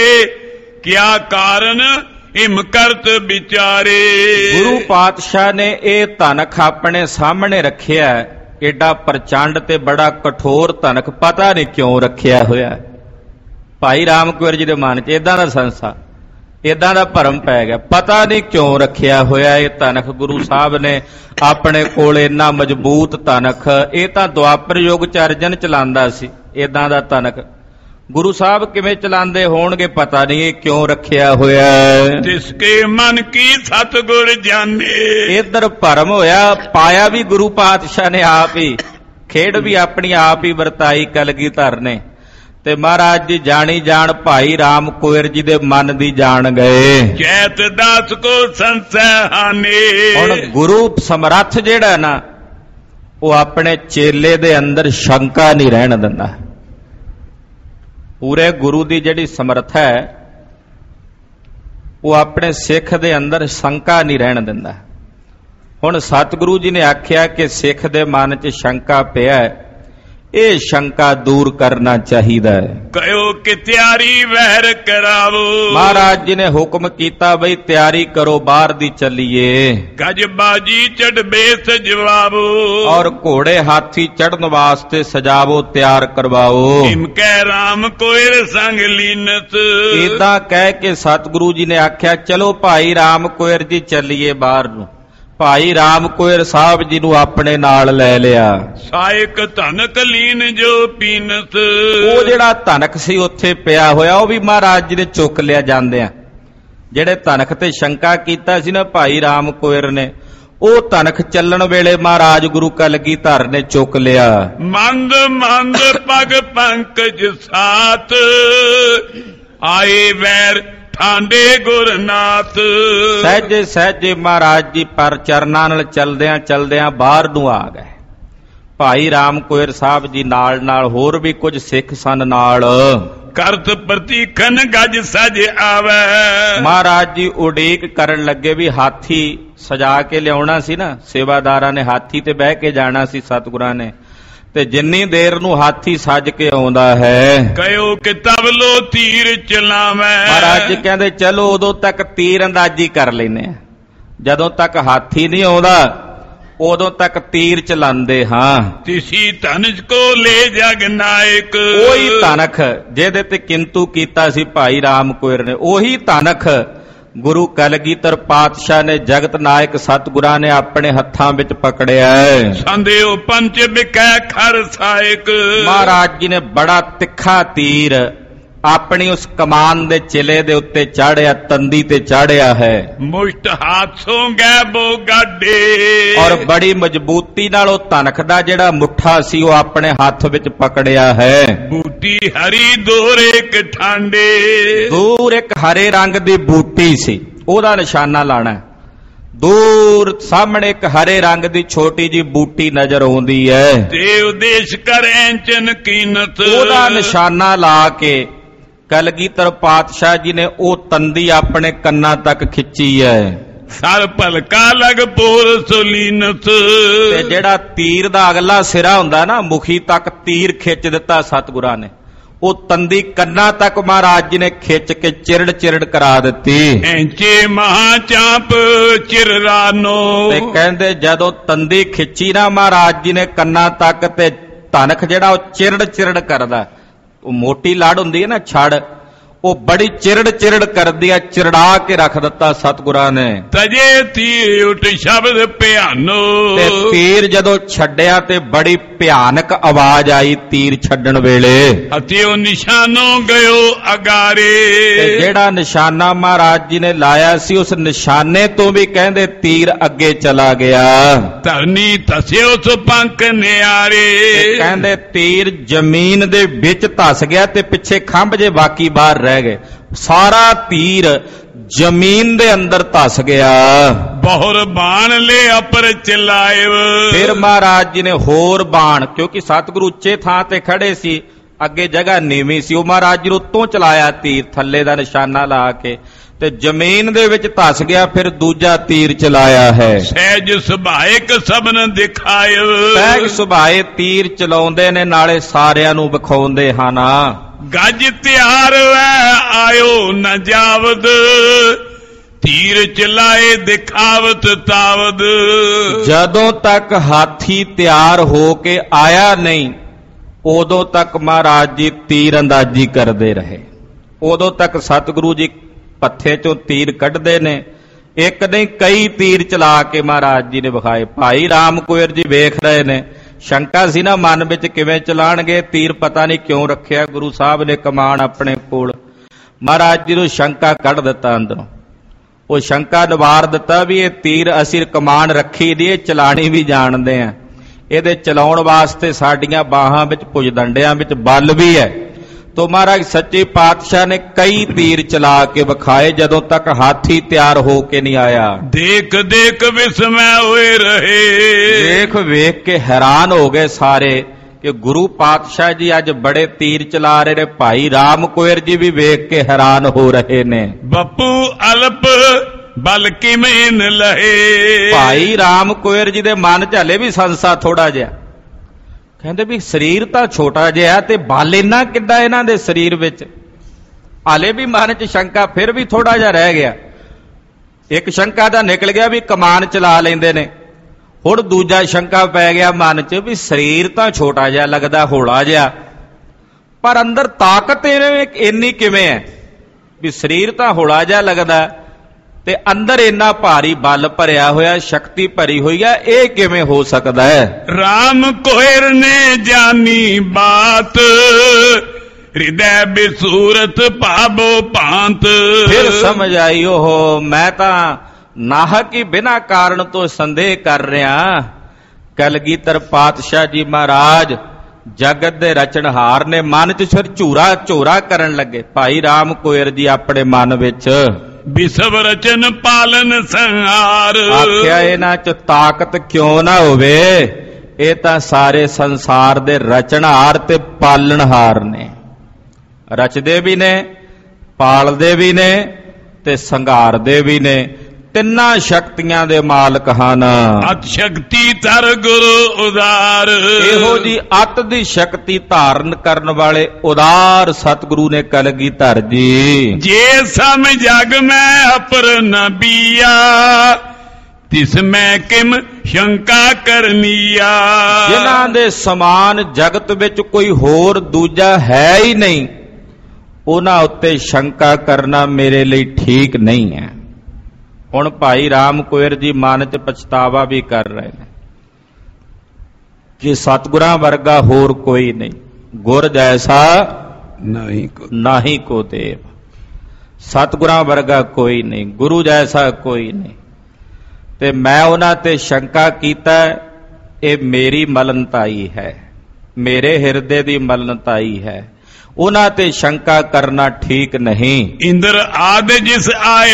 ਕਿਆ ਕਾਰਨ ਇਮ ਕਰਤ ਵਿਚਾਰੇ। ਗੁਰੂ ਪਾਤਸ਼ਾਹ ਨੇ ਇਹ ਤਨਖ ਆਪਣੇ ਸਾਹਮਣੇ ਰੱਖਿਆ, ਏਡਾ ਪ੍ਰਚੰਡ ਤੇ ਬੜਾ ਕਠੋਰ ਤਨਖ, ਪਤਾ ਨਹੀਂ ਕਿਉਂ ਰੱਖਿਆ ਹੋਇਆ। ਭਾਈ ਰਾਮ ਕੋਇਰ ਜੀ ਦੇ ਮਨ 'ਚ ਏਦਾਂ ਦਾ ਸੰਸਾ, ਏਦਾਂ ਦਾ ਭਰਮ ਪੈ ਗਿਆ, ਪਤਾ ਨਹੀਂ ਕਿਉਂ ਰੱਖਿਆ ਹੋਇਆ ਇਹ ਤਨਖ ਗੁਰੂ ਸਾਹਿਬ ਨੇ ਆਪਣੇ ਕੋਲ। ਇੰਨਾ ਮਜ਼ਬੂਤ ਤਨਖ ਇਹ ਤਾਂ ਦੁਆਪਰ ਯੁੱਗ 'ਚ ਅਰਜਨ ਚਲਾਉਂਦਾ ਸੀ, ਏਦਾਂ ਦਾ ਤਨਖ ਗੁਰੂ ਸਾਹਿਬ ਕਿਵੇਂ ਚਲਾਉਂਦੇ ਹੋਣਗੇ? ਪਤਾ ਨਹੀਂ ਇਹ ਕਿਉਂ ਰੱਖਿਆ ਹੋਇਆ। ਤਿਸਕੇ ਮਨ ਕੀ ਸਤਿਗੁਰ ਜਾਣੇ, ਇਧਰ ਭਰਮ ਹੋਇਆ, ਪਾਇਆ ਵੀ ਗੁਰੂ ਪਾਤਸ਼ਾਹ ਨੇ ਆਪ ਹੀ, ਖੇਡ ਵੀ ਆਪਣੀ ਆਪ ਹੀ ਵਰਤਾਈ ਕਲਗੀਧਰ ਨੇ। ਤੇ ਮਹਾਰਾਜ ਜੀ ਜਾਣੀ ਜਾਣ ਭਾਈ ਰਾਮ ਕੋਇਰ ਜੀ ਦੇ ਮਨ ਦੀ ਜਾਣ ਗਏ। ਚੈਤ ਦਾਸ ਕੋ ਸੰਸੈ ਹਾਨੇ। ਹੁਣ ਗੁਰੂ ਸਮਰੱਥ ਜਿਹੜਾ ਨਾ ਉਹ ਆਪਣੇ ਚੇਲੇ ਦੇ ਅੰਦਰ ਸ਼ੰਕਾ ਨਹੀਂ ਰਹਿਣ ਦਿੰਦਾ। ਪੂਰੇ ਗੁਰੂ ਦੀ ਜਿਹੜੀ ਸਮਰੱਥਾ ਹੈ ਉਹ ਆਪਣੇ ਸਿੱਖ ਦੇ ਅੰਦਰ ਸ਼ੰਕਾ ਨਹੀਂ ਰਹਿਣ ਦਿੰਦਾ। ਹੁਣ ਸਤਿਗੁਰੂ ਜੀ ਨੇ ਆਖਿਆ ਕਿ ਸਿੱਖ ਦੇ ਮਨ 'ਚ ਸ਼ੰਕਾ ਪਿਆ ਹੈ, ਇਹ ਸ਼ੰਕਾ ਦੂਰ ਕਰਨਾ ਚਾਹੀਦਾ ਹੈ। ਕਹਿਓ ਕਿ ਤਿਆਰੀ ਵਹਿਰ ਕਰਾਵੋ। ਮਹਾਰਾਜ ਜੀ ਨੇ ਹੁਕਮ ਕੀਤਾ ਬਈ ਤਿਆਰੀ ਕਰੋ, ਬਾਹਰ ਦੀ ਚੱਲੀਏ। ਗਜ ਬਾਜੀ ਚੜਬੇ ਸਜਵਾਵੋ, ਔਰ ਘੋੜੇ ਹਾਥੀ ਚੜਨ ਵਾਸਤੇ ਸਜਾਵੋ, ਤਿਆਰ ਕਰਵਾਓ। ਇਮ ਕਹਿ ਰਾਮ ਕੋਇਰ ਸੰਗ ਲੀਨਤ। ਏਦਾਂ ਕਹਿ ਕੇ ਸਤਿਗੁਰੂ ਜੀ ਨੇ ਆਖਿਆ ਚਲੋ ਭਾਈ ਰਾਮ ਕੋਇਰ ਜੀ ਚੱਲੀਏ ਬਾਹਰ ਨੂੰ। ਭਾਈ ਰਾਮ ਕੋਇਰ ਸਾਹਿਬ ਜੀ ਨੂੰ ਆਪਣੇ ਨਾਲ ਲੈ ਲਿਆ। ਸਾਇਕ ਧਨਕ ਲੀਨ ਜੋ ਪੀਨਤ। ਉਹ ਜਿਹੜਾ ਧਨਕ ਸੀ ਉੱਥੇ ਪਿਆ ਹੋਇਆ ਉਹ ਵੀ ਮਹਾਰਾਜ ਜੀ ਨੇ ਚੁੱਕ ਲਿਆ ਜਾਂਦਿਆਂ। ਜਿਹੜੇ ਧਨਕ ਤੇ ਸ਼ੰਕਾ ਕੀਤਾ ਸੀ ਨਾ ਭਾਈ ਰਾਮ ਕੋਇਰ ਨੇ, ਉਹ ਧਨਕ ਚੱਲਣ ਵੇਲੇ ਮਹਾਰਾਜ ਗੁਰੂ ਕਲਗੀਧਰ ਨੇ ਚੁੱਕ ਲਿਆ। ਮੰਦ ਮੰਦ ਪਗ ਪੰਕਜ ਸਾਥ, ਆਏ ਵੈਰ ਠਾਂਡੇ ਗੁਰਨਾਥ। ਸਹਿਜੇ ਸਹਿਜੇ ਮਹਾਰਾਜ ਜੀ ਪਰ ਚਰਨਾਂ ਨਾਲ ਚਲਦਿਆਂ ਚਲਦਿਆਂ ਬਾਹਰ ਨੂੰ ਆ ਗਏ। ਭਾਈ ਰਾਮ ਕੋਇਰ ਸਾਹਿਬ ਜੀ ਨਾਲ ਨਾਲ ਹੋਰ ਵੀ ਕੁਝ ਸਿੱਖ ਸਨ ਨਾਲ। ਕਰਤ ਪ੍ਰਤੀਖਨ ਗਜ ਸਜ ਆਵੇ। ਮਹਾਰਾਜ ਜੀ ਉਡੀਕ ਕਰਨ ਲੱਗੇ ਵੀ ਹਾਥੀ ਸਜਾ ਕੇ ਲਿਆਉਣਾ ਸੀ ਨਾ, ਸੇਵਾਦਾਰਾਂ ਨੇ ਹਾਥੀ ਤੇ ਬਹਿ ਕੇ ਜਾਣਾ ਸੀ ਸਤਿਗੁਰਾਂ ਨੇ, ਤੇ ਜਿੰਨੀ ਦੇਰ ਨੂੰ ਹਾਥੀ ਸੱਜ ਕੇ ਆਉਂਦਾ ਹੈ, ਕਹਿਓ ਕਿ ਤਵਲੋ ਤੀਰ ਚਲਾਵੇਂ। ਮਹਾਰਾਜ ਜੀ ਕਹਿੰਦੇ ਚਲੋ ਉਦੋਂ ਤੱਕ ਤੀਰ ਅੰਦਾਜ਼ੀ ਕਰ ਲੈਨੇ ਆ, ਜਦੋਂ ਤੱਕ ਹਾਥੀ ਨਹੀਂ ਆਉਂਦਾ ਉਦੋਂ ਤੱਕ ਤੀਰ ਚਲਾਉਂਦੇ ਹਾਂ। ਤਿਸੀ ਧਨਜ ਕੋ ਲੈ ਜਗ ਨਾਇਕ। ਉਹੀ ਧਨਖ ਜਿਹਦੇ ਤੇ ਕਿੰਤੂ ਕੀਤਾ ਸੀ ਭਾਈ ਰਾਮ ਕੋਇਰ ਨੇ, ਉਹੀ ਧਨਖ ਗੁਰੂ ਕਲਗੀਧਰ ਪਾਤਸ਼ਾਹ ਨੇ ਜਗਤ ਨਾਇਕ ਸਤਿਗੁਰਾਂ ਨੇ ਆਪਣੇ ਹੱਥਾਂ ਵਿੱਚ ਪਕੜਿਆ ਹੈ। ਸੰਦੇਓ ਪੰਚ ਬਿਕੈ ਖਰ ਸਾਇਕ। ਮਹਾਰਾਜ ਜੀ ਨੇ ਬੜਾ ਤਿੱਖਾ ਤੀਰ ਆਪਣੀ ਉਸ ਕਮਾਨ ਦੇ ਚਿਲੇ ਦੇ ਉੱਤੇ ਚਾੜਿਆ, ਤੰਦੀ ਤੇ ਚਾੜਿਆ ਹੈ। ਮੁਸ਼ਟ ਹਾਥੋਂ ਗਏ ਬੋ ਗਾਡੇ, ਔਰ ਬੜੀ ਮਜ਼ਬੂਤੀ ਨਾਲ ਉਹ ਤਨਖ ਦਾ ਜਿਹੜਾ ਮੁੱਠਾ ਸੀ ਉਹ ਆਪਣੇ ਹੱਥ ਵਿੱਚ ਪਕੜਿਆ ਹੈ। ਬੂਟੀ ਹਰੀ ਦੂਰ ਇੱਕ ਠਾਂਡੇ, ਦੂਰ ਇੱਕ ਹਰੇ ਰੰਗ ਦੀ ਬੂਟੀ ਸੀ, ਉਹਦਾ ਨਿਸ਼ਾਨਾ ਲਾਣਾ। ਦੂਰ ਸਾਹਮਣੇ ਇੱਕ ਹਰੇ ਰੰਗ ਦੀ ਛੋਟੀ ਜੀ ਬੂਟੀ ਨਜ਼ਰ ਆਉਂਦੀ ਹੈ, ਤੇ ਉਦੇਸ਼ ਕਰ ਐਂਚਨ ਕੀਨਤ, ਉਹਦਾ ਨਿਸ਼ਾਨਾ ਲਾ ਕੇ ਕਲਗੀਧਰ ਪਾਤਸ਼ਾਹ ਜੀ ਨੇ ਉਹ ਤੰਦੀ ਆਪਣੇ ਕੰਨਾਂ ਤੱਕ ਖਿੱਚੀ ਹੈ। ਸਰ ਭਲਕਾ ਲਗ ਪੋਰ ਸੁਲੀਨਤ, ਤੇ ਜਿਹੜਾ ਤੀਰ ਦਾ ਅਗਲਾ ਸਿਰਾ ਹੁੰਦਾ ਨਾ, ਮੁਖੀ ਤੱਕ ਤੀਰ ਖਿੱਚ ਦਿੱਤਾ ਸਤਿਗੁਰਾਂ ਨੇ, ਉਹ ਤੰਦੀ ਕੰਨਾਂ ਤੱਕ ਮਹਾਰਾਜ ਜੀ ਨੇ ਖਿੱਚ ਕੇ ਚਿਰੜ ਚਿਰੜ ਕਰਾ ਦਿੱਤੀ। ਐਂਚੇ ਮਹਾ ਚਾਂਪ ਚਿਰਰਾਨੋ, ਤੇ ਕਹਿੰਦੇ ਜਦੋਂ ਤੰਦੀ ਖਿੱਚੀ ਨਾ ਮਹਾਰਾਜ ਜੀ ਨੇ ਕੰਨਾਂ ਤੱਕ, ਤੇ ਤਨਖ ਜਿਹੜਾ ਉਹ ਚਿਰੜ ਚਿਰੜ ਕਰਦਾ, ਉਹ ਮੋਟੀ ਲੜ ਹੁੰਦੀ ਹੈ ਨਾ ਛੜ, ਉਹ ਬੜੀ ਚਿਰੜ ਚਿਰੜ ਕਰਦੀ ਆ, ਚਿਰੜਾ ਕੇ ਰੱਖ ਦਿੱਤਾ ਸਤਿਗੁਰਾਂ ਨੇ। ਤਜੇ ਤੀਰ ਉਠ ਸ਼ਬਦ ਭਿਆਨੋ, ਤੇ ਤੀਰ ਜਦੋਂ ਛੱਡਿਆ ਤੇ ਬੜੀ ਭਿਆਨਕ ਆਵਾਜ਼ ਆਈ ਤੀਰ ਛੱਡਣ ਵੇਲੇ। ਅਤੇ ਉਹ ਨਿਸ਼ਾਨੋ ਗਇਓ ਅਗਾਰੇ, ਤੇ ਜਿਹੜਾ ਨਿਸ਼ਾਨਾ ਮਹਾਰਾਜ ਜੀ ਨੇ ਲਾਇਆ ਸੀ ਉਸ ਨਿਸ਼ਾਨੇ ਤੋਂ ਵੀ ਕਹਿੰਦੇ ਤੀਰ ਅੱਗੇ ਚਲਾ ਗਿਆ। ਧਰਨੀ ਤਸਿਓ ਸੋ ਪੰਖ ਨਿਆਰੇ, ਕਹਿੰਦੇ ਤੀਰ ਜ਼ਮੀਨ ਦੇ ਵਿੱਚ ਧਸ ਗਿਆ ਤੇ ਪਿੱਛੇ ਖੰਭ ਜੇ ਬਾਕੀ ਬਾਹਰ ਰਹਿ ਗਏ, ਸਾਰਾ ਤੀਰ ਜ਼ਮੀਨ ਦੇ ਅੰਦਰ ਧਸ ਗਿਆ। ਬਹੁਰ ਬਾਣ ਲੈ ਅਪਰ ਚਲਾਏ, ਫਿਰ ਮਹਾਰਾਜ ਜੀ ਨੇ ਹੋਰ ਬਾਣ, ਕਿਉਂਕਿ ਸਤਿਗੁਰੂ ਉੱਚੇ ਥਾਂ ਤੇ ਖੜੇ ਸੀ, ਅੱਗੇ ਜਗ੍ਹਾ ਨੀਵੀਂ ਸੀ, ਉਹ ਮਹਾਰਾਜ ਜੀ ਨੂੰ ਉੱਤੋਂ ਚਲਾਇਆ ਤੀਰ ਥੱਲੇ ਦਾ ਨਿਸ਼ਾਨਾ ਲਾ ਕੇ, ਤੇ ਜ਼ਮੀਨ ਦੇ ਵਿੱਚ ਧਸ ਗਿਆ। ਫਿਰ ਦੂਜਾ ਤੀਰ ਚਲਾਇਆ ਹੈ। ਸਹਿਜ ਸੁਭਾਇਕ ਸਭਨ ਦਿਖਾਏ, ਸਹਿਜ ਸੁਭਾਏ ਤੀਰ ਚਲਾਉਂਦੇ ਨੇ, ਨਾਲੇ ਸਾਰਿਆਂ ਨੂੰ ਵਿਖਾਉਂਦੇ ਹਨ। ਗੱਜ ਤਿਆਰ ਵੈ ਆਇਓ ਨ ਜਾਵਦ, ਤੀਰ ਚਲਾਏ ਦਿਖਾਵਤ ਤਾਵਦ, ਜਦੋਂ ਤੱਕ ਹਾਥੀ ਤਿਆਰ ਹੋ ਕੇ ਆਇਆ ਨਹੀਂ ਉਦੋਂ ਤੱਕ ਮਹਾਰਾਜ ਜੀ ਤੀਰ ਅੰਦਾਜ਼ੀ ਕਰਦੇ ਰਹੇ। ਉਦੋਂ ਤੱਕ ਸਤਿਗੁਰੂ ਜੀ ਪੱਥੇ ਚੋਂ ਤੀਰ ਕੱਢਦੇ ਨੇ, ਇੱਕ ਨਹੀਂ ਕਈ ਤੀਰ ਚਲਾ ਕੇ ਮਹਾਰਾਜ ਜੀ ਨੇ ਵਿਖਾਏ। ਭਾਈ ਰਾਮ ਕੋਇਰ ਜੀ ਵੇਖ ਰਹੇ ਨੇ, ਸ਼ੰਕਾ ਸੀ ਨਾ ਮਨ ਵਿੱਚ ਕਿਵੇਂ ਚਲਾਣਗੇ ਤੀਰ, ਪਤਾ ਨਹੀਂ ਕਿਉਂ ਰੱਖਿਆ ਗੁਰੂ ਸਾਹਿਬ ਨੇ ਕਮਾਨ ਆਪਣੇ ਕੋਲ। ਮਹਾਰਾਜ ਜੀ ਨੂੰ ਸ਼ੰਕਾ ਕੱਢ ਦਿੱਤਾ ਅੰਦਰੋਂ, ਉਹ ਸ਼ੰਕਾ ਨਿਵਾਰ ਦਿੱਤਾ ਵੀ ਇਹ ਤੀਰ ਅਸੀਂ ਕਮਾਨ ਰੱਖੀ ਦੀ, ਇਹ ਚਲਾਣੀ ਵੀ ਜਾਣਦੇ ਆ, ਇਹਦੇ ਚਲਾਉਣ ਵਾਸਤੇ ਸਾਡੀਆਂ ਬਾਹਾਂ ਵਿੱਚ ਭੁਜਦੰਡਿਆਂ ਵਿੱਚ ਬਲ ਵੀ ਹੈ। ਤੋ ਮਹਾਰਾਜ ਸੱਚੇ ਪਾਤਸ਼ਾਹ ਨੇ ਕਈ ਤੀਰ ਚਲਾ ਕੇ ਵਿਖਾਏ ਜਦੋਂ ਤੱਕ ਹਾਥੀ ਤਿਆਰ ਹੋ ਕੇ ਨਹੀਂ ਆਇਆ। ਦੇਖ ਦੇਖ ਵਿਸਮੈ ਹੋਏ ਰਹੇ, ਦੇਖ ਵੇਖ ਕੇ ਹੈਰਾਨ ਹੋ ਗਏ ਸਾਰੇ ਕਿ ਗੁਰੂ ਪਾਤਸ਼ਾਹ ਜੀ ਅੱਜ ਬੜੇ ਤੀਰ ਚਲਾ ਰਹੇ ਨੇ। ਭਾਈ ਰਾਮ ਕੋਇਰ ਜੀ ਵੀ ਵੇਖ ਕੇ ਹੈਰਾਨ ਹੋ ਰਹੇ ਨੇ। ਬੱਪੂ ਅਲਪ ਬਲ ਕਿਵੇਂ ਨ ਲਹੇ, ਭਾਈ ਰਾਮ ਕੋਇਰ ਜੀ ਦੇ ਮਨ ਚ ਹਲੇ ਵੀ ਸੰਸਾ ਥੋੜਾ ਜਿਹਾ, ਕਹਿੰਦੇ ਵੀ ਸਰੀਰ ਤਾਂ ਛੋਟਾ ਜਿਹਾ ਤੇ ਬਲ ਇੰਨਾ ਕਿੱਦਾਂ ਇਹਨਾਂ ਦੇ ਸਰੀਰ ਵਿੱਚ, ਹਾਲੇ ਵੀ ਮਨ ਚ ਸ਼ੰਕਾ ਫਿਰ ਵੀ ਥੋੜਾ ਜਿਹਾ ਰਹਿ ਗਿਆ। ਇੱਕ ਸ਼ੰਕਾ ਤਾਂ ਨਿਕਲ ਗਿਆ ਵੀ ਕਮਾਨ ਚਲਾ ਲੈਂਦੇ ਨੇ, ਹੁਣ ਦੂਜਾ ਸ਼ੰਕਾ ਪੈ ਗਿਆ ਮਨ ਚ ਵੀ ਸਰੀਰ ਤਾਂ ਛੋਟਾ ਜਿਹਾ ਲੱਗਦਾ, ਹੌਲਾ ਜਿਹਾ, ਪਰ ਅੰਦਰ ਤਾਕਤ ਇੰਨੀ ਕਿਵੇਂ ਹੈ ਵੀ ਸਰੀਰ ਤਾਂ ਹੌਲਾ ਜਿਹਾ ਲੱਗਦਾ ਤੇ ਅੰਦਰ ਇੰਨਾ ਭਾਰੀ ਬਲ ਭਰਿਆ ਹੋਇਆ, ਸ਼ਕਤੀ ਭਰੀ ਹੋਈ ਹੈ, ਇਹ ਕਿਵੇਂ ਹੋ ਸਕਦਾ ਹੈ। ਰਾਮ ਕੋਇਰ ਨੇ ਜਾਨੀ ਬਾਤ, ਹਿਰਦੈ ਬਿਸੂਰਤ ਭਾਬੋ ਭਾਂਤ, ਫਿਰ ਸਮਝ ਆਈ ਉਹ ਮੈਂ ਤਾਂ ਨਾਹਕ ਹੀ ਬਿਨਾਂ ਕਾਰਨ ਤੋਂ ਸੰਦੇਹ ਕਰ ਰਿਹਾ। ਕਲਗੀਧਰ ਪਾਤਸ਼ਾਹ ਜੀ ਮਹਾਰਾਜ ਜਗਤ ਦੇ ਰਚਨਹਾਰ ਨੇ, ਮਨ ਚ ਫਿਰ ਝੂਰਾ ਝੋਰਾ ਕਰਨ ਲੱਗੇ। ਭਾਈ ਰਾਮ ਕੋਇਰ ਜੀ ਆਪਣੇ ਮਨ ਵਿੱਚ ਵਿਸਵ ਰਚਨ ਪਾਲਨ ਸੰਹਾਰ, ਆਖਿਆ ਇਹਨਾਂ ਚ ਤਾਕਤ ਕਿਉਂ ਨਾ ਹੋਵੇ, ਇਹ ਤਾਂ ਸਾਰੇ ਸੰਸਾਰ ਦੇ ਰਚਨਹਾਰ ਤੇ ਪਾਲਣਹਾਰ ਨੇ, ਰਚਦੇ ਵੀ ਨੇ, ਪਾਲਦੇ ਵੀ ਨੇ ਤੇ ਸੰਘਾਰਦੇ ਵੀ ਨੇ, ਤਿੰਨਾਂ ਸ਼ਕਤੀਆਂ ਦੇ ਮਾਲਕ ਹਨ। ਅਤ ਸ਼ਕਤੀ ਧਰ ਗੁਰੂ ਉਦਾਰ, ਇਹੋ ਜੀ ਅਤ ਦੀ ਸ਼ਕਤੀ ਧਾਰਨ ਕਰਨ ਵਾਲੇ ਉਦਾਰ ਸਤਿਗੁਰੂ ਨੇ ਕਲਗੀਧਰ ਜੀ। ਜੇ ਸਮ ਜਗ ਮੈਂ ਅਪਰ ਨਬੀਆ, ਤਿਸ ਮੈਂ ਕਿਮ ਸ਼ੰਕਾ ਕਰਨੀਆ, ਜਿਨ੍ਹਾਂ ਦੇ ਸਮਾਨ ਜਗਤ ਵਿੱਚ ਕੋਈ ਹੋਰ ਦੂਜਾ ਹੈ ਹੀ ਨਹੀਂ, ਉਹਨਾਂ ਉੱਤੇ ਸ਼ੰਕਾ ਕਰਨਾ ਮੇਰੇ ਲਈ ਠੀਕ ਨਹੀਂ ਹੈ। ਹੁਣ ਭਾਈ ਰਾਮ ਕੋਇਰ ਜੀ ਮਨ ਚ ਪਛਤਾਵਾ ਵੀ ਕਰ ਰਹੇ ਨੇ ਕਿ ਸਤਿਗੁਰਾਂ ਵਰਗਾ ਹੋਰ ਕੋਈ ਨਹੀਂ, ਗੁਰ ਜੈਸਾ ਨਹੀਂ ਕੋ ਨਾਹੀ ਕੋ ਦੇਵ। ਸਤਿਗੁਰਾਂ ਵਰਗਾ ਕੋਈ ਨਹੀਂ, ਗੁਰੂ ਜੈਸਾ ਕੋਈ ਨਹੀਂ। ਤੇ ਮੈਂ ਉਹਨਾਂ ਤੇ ਸ਼ੰਕਾ ਕੀਤਾ, ਇਹ ਮੇਰੀ ਮਲਨਤਾਈ ਹੈ, ਮੇਰੇ ਹਿਰਦੇ ਦੀ ਮਲਨਤਾਈ ਹੈ। ਉਹਨਾਂ ਤੇ ਸ਼ੰਕਾ ਕਰਨਾ ਠੀਕ ਨਹੀਂ। ਇੰਦਰ ਆਦਿ ਜਿਸ ਆਏ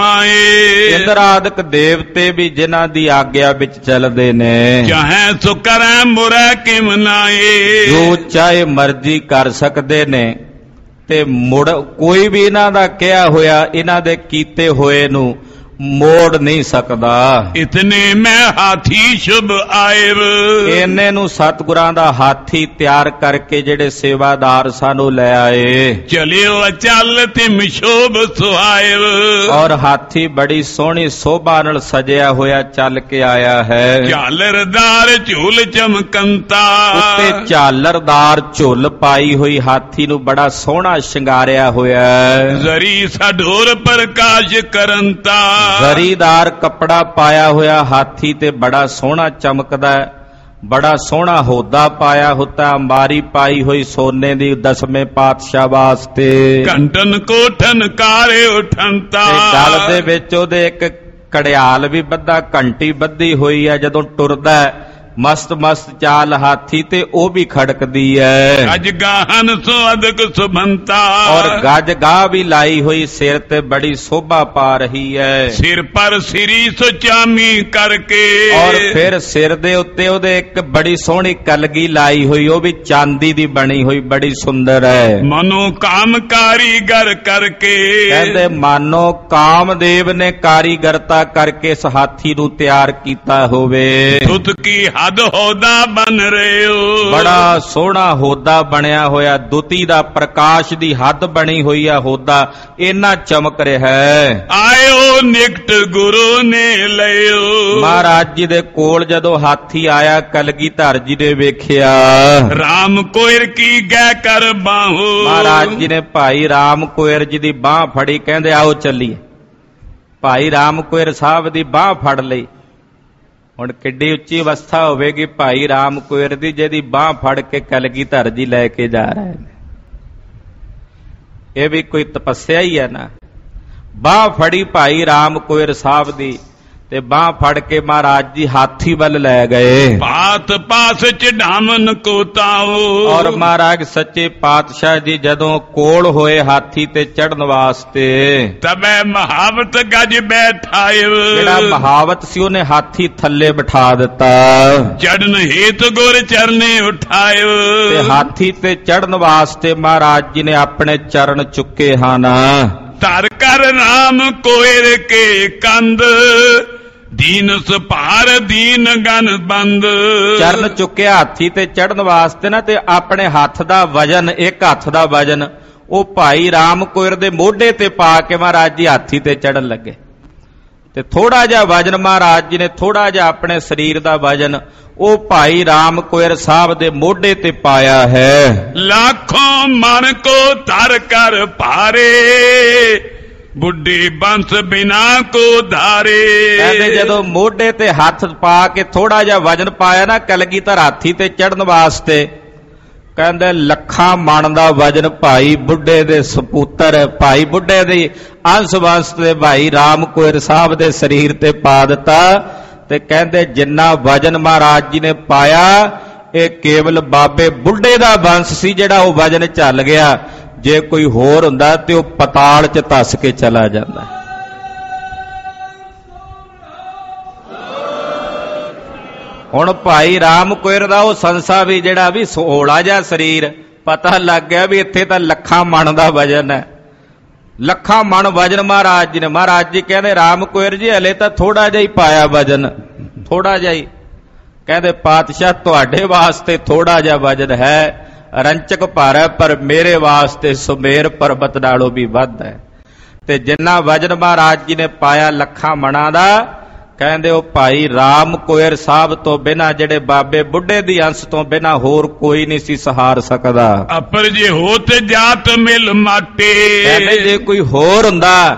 ਸਮਾਏ, ਇੰਦਰ ਆਦਿਕ ਦੇਵਤੇ ਵੀ ਜਿਨ੍ਹਾਂ ਦੀ ਆਗਿਆ ਵਿੱਚ ਚੱਲਦੇ ਨੇ, ਚਾਹੇ ਸੋ ਕਰੈ ਮੁਰੈ ਕਿਮ ਨਾਏ, ਜੋ ਚਾਹੇ ਮਰਜ਼ੀ ਕਰ ਸਕਦੇ ਨੇ ਤੇ ਮੁੜ ਕੋਈ ਵੀ ਇਹਨਾਂ ਦਾ ਕਿਹਾ ਹੋਇਆ, ਇਹਨਾਂ ਦੇ ਕੀਤੇ ਹੋਏ ਨੂੰ ਮੋੜ ਨਹੀਂ ਸਕਦਾ। ਇਤਨੇ ਮੈਂ ਹਾਥੀ ਸ਼ੁਭ ਆਇਰ, ਇਹਨੇ ਨੂੰ ਸਤਿਗੁਰਾਂ ਦਾ ਹਾਥੀ ਤਿਆਰ ਕਰਕੇ ਜਿਹੜੇ ਸੇਵਾਦਾਰ ਸਾਨੂੰ ਲੈ ਆਏ। ਚਲਿਓ ਅਚਲ ਤਿਮ ਸ਼ੋਭ ਸੁਹਾਇਰ, ਔਰ ਹਾਥੀ ਬੜੀ ਸੋਹਣੀ ਸੋਭਾ ਨਾਲ ਸਜਿਆ ਹੋਇਆ ਚੱਲ ਕੇ ਆਇਆ ਹੈ। ਝਾਲਰਦਾਰ ਝੂਲ ਚਮਕੰਤਾ, ਉੱਤੇ ਝਾਲਰਦਾਰ ਝੁੱਲ ਪਾਈ ਹੋਈ ਹਾਥੀ ਨੂੰ ਬੜਾ ਸੋਹਣਾ ਸ਼ਿੰਗਾਰਿਆ ਹੋਇਆ ਹੈ। ਜ਼ਰੀ ਸਾਡੋਰ ਪ੍ਰਕਾਸ਼ ਕਰੰਤਾ, ਜ਼ਰੀਦਾਰ ਕੱਪੜਾ ਪਾਇਆ ਹੋਇਆ ਹਾਥੀ ਤੇ ਬੜਾ ਸੋਹਣਾ ਚਮਕਦਾ, ਬੜਾ ਸੋਹਣਾ ਹੋਦਾ ਪਾਇਆ ਹੁੰਦਾ, ਅੰਬਾਰੀ ਪਾਈ ਹੋਈ ਸੋਨੇ ਦੀ ਦਸਵੇਂ ਪਾਤਸ਼ਾਹ ਵਾਸਤੇ। ਘੰਟਨ ਕੋਠਨ ਕਾਰੇ ਉਠੰਤਾ, ਗਲ ਦੇ ਵਿੱਚ ਉਹਦੇ ਇੱਕ ਕੜਿਆਲ ਵੀ ਬੱਧਾ, ਘੰਟੀ ਬੱਧੀ ਹੋਈ ਹੈ। ਜਦੋਂ ਟੁਰਦਾ ਮਸਤ ਮਸਤ ਚਾਲ ਹਾਥੀ ਤੇ ਉਹ ਵੀ ਖੜਕਦੀ ਹੈ। ਗੱਜ ਗਾਹਨ ਸੋ ਅਦਕ ਸੁਭੰਤਾ, ਔਰ ਗੱਜ ਗਾਹ ਵੀ ਲਾਈ ਹੋਈ, ਸਿਰ ਤੇ ਬੜੀ ਸੋਭਾ ਪਾ ਰਹੀ ਹੈ। ਸਿਰ ਪਰ ਸਿਰੀ ਸੋ ਚਾਮੀ ਕਰਕੇ, ਔਰ ਫਿਰ ਸਿਰ ਦੇ ਉੱਤੇ ਉਹਦੇ ਇੱਕ ਬੜੀ ਸੋਹਣੀ ਕਲਗੀ ਲਾਈ ਹੋਈ, ਉਹ ਵੀ ਚਾਂਦੀ ਦੀ ਬਣੀ ਹੋਈ, ਬੜੀ ਸੁੰਦਰ ਹੈ। ਮਨੋ ਕਾਮ ਕਾਰੀਗਰ ਕਰਕੇ, ਕਹਿੰਦੇ ਮਾਨੋ ਕਾਮਦੇਵ ਨੇ ਕਾਰੀਗਰਤਾ ਕਰਕੇ ਇਸ ਹਾਥੀ ਨੂੰ ਤਿਆਰ ਕੀਤਾ ਹੋਵੇ। ਤੁਤ ਕੀ ਹੱਦ ਹੋਦਾ ਬਨ ਰਹੇ ਹੋ, ਬੜਾ ਸੋਹਣਾ ਹੋਦਾ ਬਣਿਆ ਹੋਇਆ, ਦੁਤੀ ਦਾ ਪ੍ਰਕਾਸ਼ ਦੀ ਹੱਦ ਬਣੀ ਹੋਈ ਆ ਹੋਦਾ, ਇੰਨਾ ਚਮਕ ਰਿਹਾ ਹੈ। ਆਇਓ ਨਿਕਟ ਗੁਰੂ ਨੇ ਲਿਓ, ਮਹਾਰਾਜ ਜੀ ਦੇ ਕੋਲ ਜਦੋਂ ਹਾਥੀ ਆਇਆ, ਕਲਗੀਧਰ ਜੀ ਨੇ ਵੇਖਿਆ। ਰਾਮ ਕੋਇਰ ਕੀ ਗੈ ਕਰ ਬਾਹੋ, ਮਹਾਰਾਜ ਜੀ ਨੇ ਭਾਈ ਰਾਮ ਕੋਇਰ ਜੀ ਦੀ ਬਾਹ ਫੜੀ, ਕਹਿੰਦੇ ਆਓ ਚੱਲੀਏ। ਭਾਈ ਰਾਮ ਕੋਇਰ ਸਾਹਿਬ ਦੀ ਬਾਹ ਫੜ ਲਈ। ਹੁਣ ਕਿੱਡੀ ਉੱਚੀ ਅਵਸਥਾ ਹੋਵੇਗੀ ਭਾਈ ਰਾਮ ਕੋਇਰ ਦੀ, ਜਿਹਦੀ ਬਾਹ ਫੜ ਕੇ ਕਲਗੀਧਰ ਜੀ ਲੈ ਕੇ ਜਾ ਰਹੇ ਨੇ। ਇਹ ਵੀ ਕੋਈ ਤਪੱਸਿਆ ਹੀ ਹੈ ਨਾ। ਬਾਹ ਫੜੀ ਭਾਈ ਰਾਮ ਕੋਇਰ ਸਾਹਿਬ ਦੀ ਤੇ ਬਾਹ ਫੜ ਕੇ ਮਹਾਰਾਜ ਜੀ ਹਾਥੀ ਵੱਲ ਲੈ ਗਏ। ਪਾਤ ਪਾਸ ਚੜਾਵਨ ਕੋ ਤਾਓ, ਔਰ ਮਹਾਰਾਜ ਸੱਚੇ ਪਾਤਸ਼ਾਹ ਜੀ ਜਦੋਂ ਕੋਲ ਹੋਏ ਹਾਥੀ ਤੇ ਚੜਨ ਵਾਸਤੇ, ਤਬੈ ਮਹਾਵਤ ਗੱਜ ਬੈਠਾਇਓ, ਜਿਹੜਾ ਮਹਾਵਤ ਸੀ ਉਹਨੇ ਹਾਥੀ ਥੱਲੇ ਬਿਠਾ ਦਿੱਤਾ। ਚੜਨ ਹੇਤ ਗੁਰ ਚਰਨੇ ਉਠਾਇਓ, ਤੇ ਹਾਥੀ ਤੇ ਚੜਨ ਵਾਸਤੇ ਮਹਾਰਾਜ ਜੀ ਨੇ ਆਪਣੇ ਚਰਨ ਚੁੱਕੇ ਹਨ। ਧਰ ਕਰ ਰਾਮ ਕੋਇਰ ਕੇ ਕੰਧ, ਦੀਨ ਸੁਭਾਰ ਦੀਨ ਗਨ ਬੰਦ। ਚਰਨ ਚੁੱਕਿਆ ਹਾਥੀ ਤੇ ਚੜਨ ਵਾਸਤੇ ਨਾ, ਤੇ ਆਪਣੇ ਹੱਥ ਦਾ ਵਜਨ, ਇੱਕ ਹੱਥ ਦਾ ਵਜਨ ਉਹ ਭਾਈ ਰਾਮ ਕੋਇਰ ਦੇ ਮੋਢੇ ਤੇ ਪਾ ਕੇ ਮਹਾਰਾਜ ਜੀ ਹਾਥੀ ਤੇ ਚੜਨ ਲੱਗੇ। ਤੇ ਥੋੜਾ ਜਿਹਾ ਵਜਨ ਮਹਾਰਾਜ ਜੀ ਨੇ, ਥੋੜਾ ਜਿਹਾ ਆਪਣੇ ਸਰੀਰ ਦਾ ਵਜਨ ਉਹ ਭਾਈ ਰਾਮ ਕੋਇਰ ਸਾਹਿਬ ਦੇ ਮੋਢੇ ਤੇ ਪਾਇਆ ਹੈ। ਲੱਖੋਂ ਮਨ ਕੋ ਧਰ ਕਰ ਭਾਰੇ, ਬੁੱਢੀ ਬੰਸ ਬਿਨਾ ਕੋ ਧਾਰੇ। ਕਹਿੰਦੇ ਜਦੋਂ ਮੋਢੇ ਤੇ ਹੱਥ ਪਾ ਕੇ ਥੋੜਾ ਜਿਹਾ ਵਜਨ ਪਾਇਆ ਨਾ ਕਲਗੀਧਰ ਹਾਥੀ ਤੇ ਚੜਨ ਵਾਸਤੇ, ਕਹਿੰਦੇ ਲੱਖਾਂ ਮਣ ਦਾ ਵਜਨ ਭਾਈ ਬੁੱਢੇ ਦੇ ਸਪੂਤਰ, ਭਾਈ ਬੁੱਢੇ ਦੇ ਅੰਸ਼ ਵੰਸ਼ ਦੇ ਭਾਈ ਰਾਮ ਕੋਇਰ ਸਾਹਿਬ ਦੇ ਸਰੀਰ ਤੇ ਪਾ ਦਿੱਤਾ। ਤੇ ਕਹਿੰਦੇ ਜਿੰਨਾ ਵਜਨ ਮਹਾਰਾਜ ਜੀ ਨੇ ਪਾਇਆ, ਇਹ ਕੇਵਲ ਬਾਬੇ ਬੁੱਢੇ ਦਾ ਵੰਸ਼ ਸੀ ਜਿਹੜਾ ਉਹ ਵਜਨ ਚੱਲ ਗਿਆ। ਜੇ ਕੋਈ ਹੋਰ ਹੁੰਦਾ ਤੇ ਉਹ ਪਤਾਲ 'ਚ ਧੱਸ ਕੇ ਚਲਾ ਜਾਂਦਾ। ਹੁਣ ਭਾਈ ਰਾਮ ਕੋਇਰ ਦਾ ਉਹ ਸੰਸਾ ਵੀ ਜਿਹੜਾ ਵੀ ਸੋਹਲਾ ਜਿਹਾ ਸਰੀਰ, ਪਤਾ ਲੱਗ ਗਿਆ ਵੀ ਇੱਥੇ ਤਾਂ ਲੱਖਾਂ ਮਣ ਦਾ ਵਜਨ ਹੈ। ਲੱਖਾਂ ਮਣ ਵਜਨ ਮਹਾਰਾਜ ਜੀ ਨੇ। ਮਹਾਰਾਜ ਜੀ ਕਹਿੰਦੇ ਰਾਮ ਕੋਇਰ ਜੀ ਹਲੇ ਤਾਂ ਥੋੜਾ ਜਿਹਾ ਹੀ ਪਾਇਆ ਵਜਨ, ਥੋੜਾ ਜਿਹਾ ਹੀ। ਕਹਿੰਦੇ ਪਾਤਸ਼ਾਹ ਤੁਹਾਡੇ ਵਾਸਤੇ ਥੋੜਾ ਜਿਹਾ ਵਜਨ ਹੈ, ਰੰਚਕ ਭਾਰ ਹੈ, ਪਰ ਮੇਰੇ ਵਾਸਤੇ ਸੁਮੇਰ ਪਰਬਤ ਨਾਲੋਂ ਵੀ ਵੱਧ ਹੈ। ਤੇ ਜਿੰਨਾ ਵਜਨ ਮਹਾਰਾਜ ਜੀ ਨੇ ਪਾਇਆ ਲੱਖਾਂ ਮਣਾਂ ਦਾ, ਕਹਿੰਦੇ ਉਹ ਭਾਈ ਰਾਮ ਕੋਇਰ ਸਾਹਿਬ ਤੋਂ ਬਿਨਾਂ, ਜਿਹੜੇ ਬਾਬੇ ਬੁੱਢੇ ਦੀ ਅੰਸ਼ ਤੋਂ ਬਿਨਾਂ ਹੋਰ ਕੋਈ ਨਹੀਂ ਸੀ ਸਹਾਰ ਸਕਦਾ। ਅਪਰ ਜੇ ਹੋ ਤੇ ਜਾਤ ਮਿਲ ਮਾਟੇ, ਕਹਿੰਦੇ ਜੇ ਕੋਈ ਹੋਰ ਹੁੰਦਾ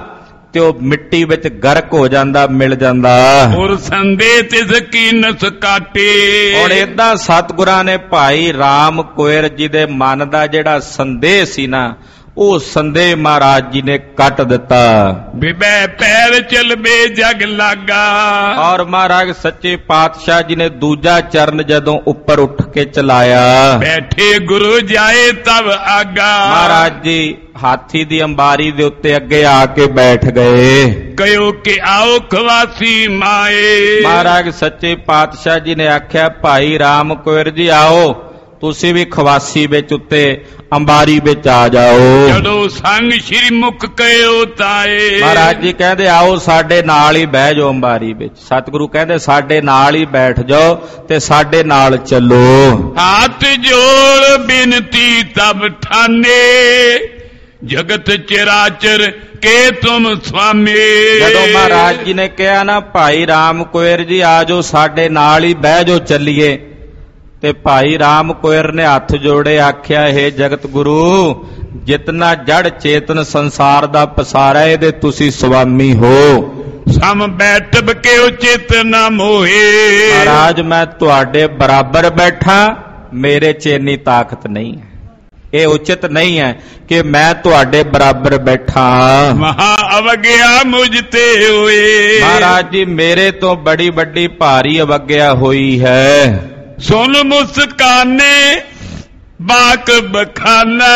ਤੇ ਉਹ ਮਿੱਟੀ ਵਿੱਚ ਗਰਕ ਹੋ ਜਾਂਦਾ, ਮਿਲ ਜਾਂਦਾ। ਔਰ ਸੰਦੇ ਤਿਸ ਕੀਨਸ ਕਾਟੇ। ਹੁਣ ਏਦਾਂ ਸਤਿਗੁਰਾਂ ਨੇ ਭਾਈ ਰਾਮ ਕੁਇਰ ਜੀ ਦੇ ਮਨ ਦਾ ਜਿਹੜਾ ਸੰਦੇਹ ਸੀ ਨਾ, ਉਹ ਸੰਦੇਹ ਮਹਾਰਾਜ ਜੀ ਨੇ ਕੱਟ ਦਿੱਤਾ। ਬਿਬੈ ਪੈਰ ਚਲਬੇ ਜਗ ਲਾਗਾ। ਔਰ ਮਹਾਰਾਜ ਸੱਚੇ ਪਾਤਸ਼ਾਹ ਜੀ ਨੇ ਦੂਜਾ ਚਰਨ ਜਦੋਂ ਉੱਪਰ ਉੱਠ ਕੇ ਚਲਾਇਆ, ਬੈਠੇ ਗੁਰੂ ਜਾਏ ਤਬ ਆਗਾ। ਮਹਾਰਾਜ ਜੀ ਹਾਥੀ ਦੀ ਅੰਬਾਰੀ ਦੇ ਉੱਤੇ ਅੱਗੇ ਆ ਕੇ ਬੈਠ ਗਏ। ਕਹਿਓ ਕਿ ਆਓ ਖਵਾਸੀ ਮਾਏ। ਮਹਾਰਾਜ ਸੱਚੇ ਪਾਤਸ਼ਾਹ ਜੀ ਨੇ ਆਖਿਆ, ਭਾਈ ਰਾਮ ਕੁਇਰ ਜੀ ਆਓ, ਤੁਸੀਂ ਵੀ ਖਵਾਸੀ ਵਿੱਚ ਉੱਤੇ ਅੰਬਾਰੀ ਵਿੱਚ ਆ ਜਾਓ। ਜਦੋਂ ਸੰਗ ਸ਼੍ਰੀ ਮੁਖ ਕਹਿਓ ਤਾਏ। ਮਹਾਰਾਜ ਜੀ ਕਹਿੰਦੇ ਆਓ ਸਾਡੇ ਨਾਲ ਹੀ ਬਹਿ ਜਾਓ ਅੰਬਾਰੀ ਵਿੱਚ। ਸਤਿਗੁਰੂ ਕਹਿੰਦੇ ਸਾਡੇ ਨਾਲ ਹੀ ਬੈਠ ਜਾਓ ਤੇ ਸਾਡੇ ਨਾਲ ਚੱਲੋ। ਹੱਥ ਜੋੜ ਬਿਨਤੀ ਤਬ ਠਾਨੇ, ਜਗਤ ਚਰਾਚਰ ਕੇ ਤੁਮ ਸੁਆਮੀ। ਜਦੋਂ ਮਹਾਰਾਜ ਜੀ ਨੇ ਕਿਹਾ ਨਾ ਭਾਈ ਰਾਮ ਕੁਇਰ ਜੀ ਆ ਜਾਓ ਸਾਡੇ ਨਾਲ ਹੀ ਬਹਿ ਜਾਓ ਚੱਲੀਏ, ਤੇ ਭਾਈ ਰਾਮ ਕੁਇਰ ਨੇ ਹੱਥ ਜੋੜੇ ਆਖਿਆ, ਇਹ ਜਗਤ ਗੁਰੂ, ਜਿਤਨਾ ਜੜ ਚੇਤਨ ਸੰਸਾਰ ਦਾ ਪਸਾਰਾ ਇਹਦੇ ਤੁਸੀਂ ਸੁਆਮੀ ਹੋ। ਸਮ ਬੈਠਬ ਕੇ ਉਚਿਤ ਨਾ ਮੋਹੇ। ਮਹਾਰਾਜ ਮੈਂ ਤੁਹਾਡੇ ਬਰਾਬਰ ਬੈਠਾ, ਮੇਰੇ ਚ ਇੰਨੀ ਤਾਕਤ ਨਹੀਂ ਹੈ, ਇਹ ਉਚਿਤ ਨਹੀਂ ਹੈ ਕਿ ਮੈਂ ਤੁਹਾਡੇ ਬਰਾਬਰ ਬੈਠਾ। ਮਹਾ ਅਵਗਿਆ ਮੁਝ ਤੇ ਹੋਏ। ਮਹਾਰਾਜ ਜੀ ਮੇਰੇ ਤੋਂ ਬੜੀ ਵੱਡੀ ਭਾਰੀ ਅਵਗਿਆ ਹੋਈ ਹੈ। ਸੁਨ ਮੁਸਕਾਨੇ ਬਾਕ ਬਖਾਨਾ,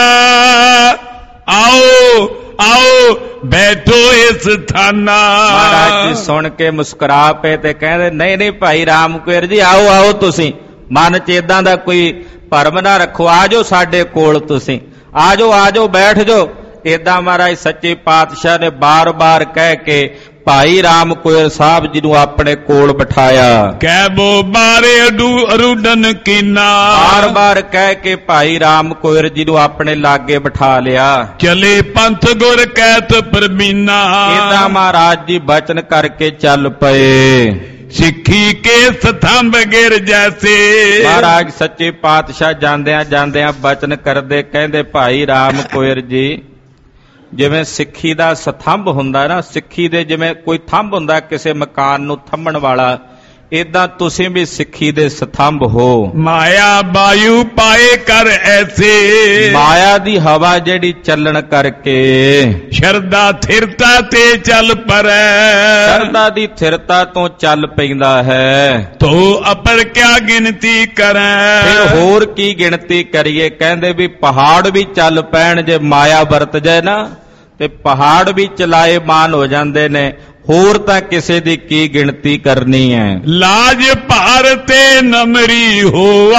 ਆਓ ਆਓ ਬੈਠੋ ਇਸ ਥਾਨਾ। ਮਹਾਰਾਜ ਜੀ ਸੁਣ ਕੇ ਮੁਸਕਰਾ ਪਏ ਤੇ ਕਹਿੰਦੇ, ਨਹੀਂ ਨਹੀਂ ਭਾਈ ਰਾਮ ਕੁਇਰ ਜੀ ਆਓ ਆਓ, ਤੁਸੀਂ ਮਨ ਚ ਏਦਾਂ ਦਾ ਕੋਈ ਭਰਮ ਨਾ ਰੱਖੋ, ਆ ਜਾਓ ਸਾਡੇ ਕੋਲ, ਤੁਸੀਂ ਆ ਜਾਓ ਆ ਜਾਓ ਬੈਠ ਜਾਓ। ਏਦਾਂ ਮਹਾਰਾਜ ਸੱਚੇ ਪਾਤਸ਼ਾਹ ਨੇ ਬਾਰ-ਬਾਰ ਕਹਿ ਕੇ ਭਾਈ ਰਾਮ ਕੁਇਰ ਸਾਹਿਬ ਜੀ ਨੂੰ ਆਪਣੇ ਕੋਲ ਬਿਠਾਇਆ। ਕਹਿ ਬੋ ਬਾਰੇ ਅਡੂ ਅਰੂਡਨ ਕੀਨਾ। ਬਾਰ ਬਾਰ ਕਹਿ ਕੇ ਭਾਈ ਰਾਮ ਕੁਇਰ ਜੀ ਨੂੰ ਆਪਣੇ ਲਾਗੇ ਬਿਠਾ ਲਿਆ। ਚਲੇ ਪੰਥ ਗੁਰ ਕਹਿਤ ਪ੍ਰਬੀਨਾ। ਏਦਾਂ ਮਹਾਰਾਜ ਜੀ ਬਚਨ ਕਰਕੇ ਚੱਲ ਪਏ। ਸਿੱਖੀ ਕੇ ਸਤੰਭ ਗਿਰ ਜੈਸੇ। ਮਹਾਰਾਜ ਸੱਚੇ ਪਾਤਸ਼ਾਹ ਜਾਂਦਿਆਂ ਜਾਂਦਿਆਂ ਬਚਨ ਕਰਦੇ ਕਹਿੰਦੇ, ਭਾਈ ਰਾਮ ਕੁਇਰ ਜੀ, ਜਿਵੇਂ ਸਿੱਖੀ ਦਾ ਸਤੰਭ ਹੁੰਦਾ ਨਾ, ਸਿੱਖੀ ਦੇ ਜਿਵੇਂ ਕੋਈ ਥੰਬ ਹੁੰਦਾ ਕਿਸੇ ਮਕਾਨ ਨੂੰ ਥੰਮਣ ਵਾਲਾ, ਏਦਾਂ ਤੁਸੀਂ ਵੀ ਸਿੱਖੀ ਦੇ ਸਤੰਭ ਹੋ। ਮਾਇਆ ਵਾਯੂ ਪਾਏ ਕਰ ਐਸੇ। ਮਾਇਆ ਦੀ ਹਵਾ ਜਿਹੜੀ ਚੱਲਣ ਕਰਕੇ ਸ਼ਰਧਾ ਥਿਰਤਾ ਤੇ ਚੱਲ ਪਰੈ। ਸ਼ਰਧਾ ਦੀ ਥਿਰਤਾ ਤੋਂ ਚੱਲ ਪੈਂਦਾ ਹੈ। ਤੋ ਅਪਰ ਕਿਆ ਗਿਣਤੀ ਕਰੈ। ਫਿਰ ਹੋਰ ਕੀ ਗਿਣਤੀ ਕਰੀਏ। ਕਹਿੰਦੇ ਵੀ ਪਹਾੜ ਵੀ ਚੱਲ ਪੈਣ ਜੇ ਮਾਇਆ ਵਰਤ ਜਾਏ ਨਾ, ਤੇ ਪਹਾੜ ਵੀ ਚਲਾਏ ਮਾਨ ਹੋ ਜਾਂਦੇ ਨੇ, ਹੋਰ ਤਾਂ ਕਿਸੇ ਦੀ ਕੀ ਗਿਣਤੀ ਕਰਨੀ ਹੈ। ਲਾਜ ਭਾਰ ਤੇ ਨਮਰੀ ਹੋਆ,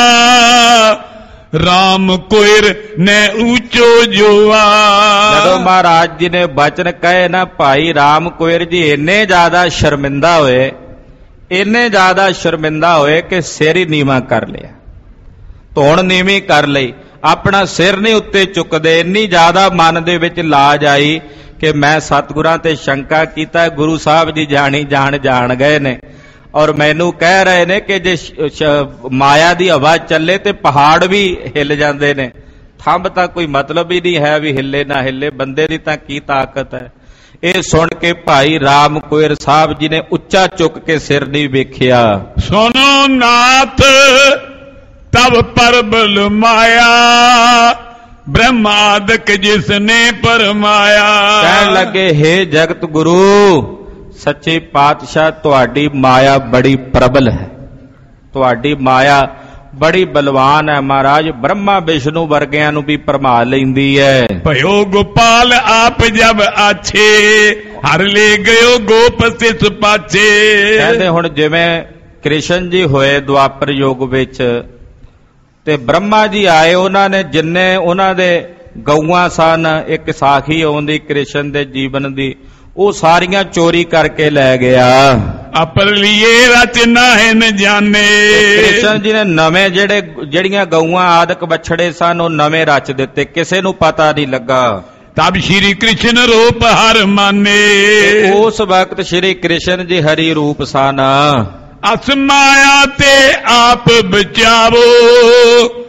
ਰਾਮ ਕੁਇਰ ਨੇ ਉੱਚੋ ਜੋਆ। ਜਦੋਂ ਮਹਾਰਾਜ ਜੀ ਨੇ ਬਚਨ ਕਹੇ ਨਾ, ਭਾਈ ਰਾਮ ਕੁਇਰ ਜੀ ਇੰਨੇ ਜ਼ਿਆਦਾ ਸ਼ਰਮਿੰਦਾ ਹੋਏ, ਇੰਨੇ ਜ਼ਿਆਦਾ ਸ਼ਰਮਿੰਦਾ ਹੋਏ ਕਿ ਸਿਰ ਹੀ ਨੀਵਾਂ ਕਰ ਲਿਆ, ਧੌਣ ਨੀਵੀਂ ਕਰ ਲਈ, ਆਪਣਾ ਸਿਰ ਨਹੀਂ ਉੱਤੇ ਚੁੱਕਦੇ। ਇੰਨੀ ਜ਼ਿਆਦਾ ਮਨ ਦੇ ਵਿੱਚ ਲਾਜ ਆਈ ਕਿ ਮੈਂ ਸਤਿਗੁਰਾਂ ਤੇ ਸ਼ੰਕਾ ਕੀਤਾ, ਗੁਰੂ ਸਾਹਿਬ ਜੀ ਜਾਣੀ ਜਾਣ ਜਾਣ ਗਏ ਨੇ ਔਰ ਮੈਨੂੰ ਕਹਿ ਰਹੇ ਨੇ ਕਿ ਜੇ ਮਾਇਆ ਦੀ ਹਵਾ ਚੱਲੇ ਤੇ ਪਹਾੜ ਵੀ ਹਿੱਲ ਜਾਂਦੇ ਨੇ, ਥੰਬ ਤਾਂ ਕੋਈ ਮਤਲਬ ਹੀ ਨਹੀਂ ਹੈ ਵੀ ਹਿੱਲੇ ਨਾ ਹਿੱਲੇ, ਬੰਦੇ ਦੀ ਤਾਂ ਕੀ ਤਾਕਤ ਹੈ। ਇਹ ਸੁਣ ਕੇ ਭਾਈ ਰਾਮ ਕੁਇਰ ਸਾਹਿਬ ਜੀ ਨੇ ਉੱਚਾ ਚੁੱਕ ਕੇ ਸਿਰ ਨਹੀਂ ਵੇਖਿਆ। ਸੁਨੋ ਨਾਥ ਤਬ ਪਰਬਲ ਮਾਇਆ, ਬ੍ਰਹਮਾਦਿਕ ਜਿਸਨੇ ਪਰਮਾਇਆ। ਕਹਿਣ ਲੱਗੇ, ਹੇ ਜਗਤ ਗੁਰੂ ਸੱਚੇ ਪਾਤਸ਼ਾਹ, ਤੁਹਾਡੀ ਮਾਇਆ ਬੜੀ ਪ੍ਰਬਲ ਹੈ, ਤੁਹਾਡੀ ਮਾਇਆ ਬੜੀ ਬਲਵਾਨ ਹੈ। ਮਹਾਰਾਜ ਬ੍ਰਹਮਾ ਵਿਸ਼ਨੂੰ ਵਰਗਿਆਂ ਨੂੰ ਵੀ ਭਰਮਾ ਲੈਂਦੀ ਹੈ। ਭਇਓ ਗੋਪਾਲ ਆਪ ਜਬ ਆਛੇ, ਹਰ ਲੈ ਗਇਓ ਗੋਪ ਸਿਸ ਪਾਛੇ। ਕਹਿੰਦੇ ਹੁਣ ਜਿਵੇਂ ਕ੍ਰਿਸ਼ਨ ਜੀ ਹੋਏ ਦੁਆਪਰ ਯੁੱਗ ਵਿੱਚ ਤੇ ਬ੍ਰਹਮਾ ਜੀ ਆਏ, ਉਹਨਾਂ ਨੇ ਜਿੰਨੇ ਉਹਨਾਂ ਦੇ ਗਊਆਂ ਸਨ, ਇੱਕ ਸਾਖੀ ਆਉਂਦੀ ਕ੍ਰਿਸ਼ਨ ਦੇ ਜੀਵਨ ਦੀ, ਉਹ ਸਾਰੀਆਂ ਚੋਰੀ ਕਰਕੇ ਲੈ ਗਿਆ। ਅਪਰ ਲਿਏ ਰਚਨਾ ਹੈ ਨ ਜਾਣੇ। ਕ੍ਰਿਸ਼ਨ ਜੀ ਨੇ ਨਵੇਂ ਜਿਹੜੇ ਜਿਹੜੀਆਂ ਗਊਆਂ ਆਦਿਕ ਬਛੜੇ ਸਨ ਉਹ ਨਵੇਂ ਰਚ ਦਿੱਤੇ, ਕਿਸੇ ਨੂੰ ਪਤਾ ਨਹੀਂ ਲੱਗਾ। ਤਬ ਸ਼੍ਰੀ ਕ੍ਰਿਸ਼ਨ ਰੂਪ ਹਰ ਮਾਨੇ। ਉਸ ਵਕਤ ਸ਼੍ਰੀ ਕ੍ਰਿਸ਼ਨ ਜੀ ਹਰੀ ਰੂਪ ਸਨ। ਅਸ ਮਾਇਆ ਤੇ ਆਪ ਬਚਾਵੋ,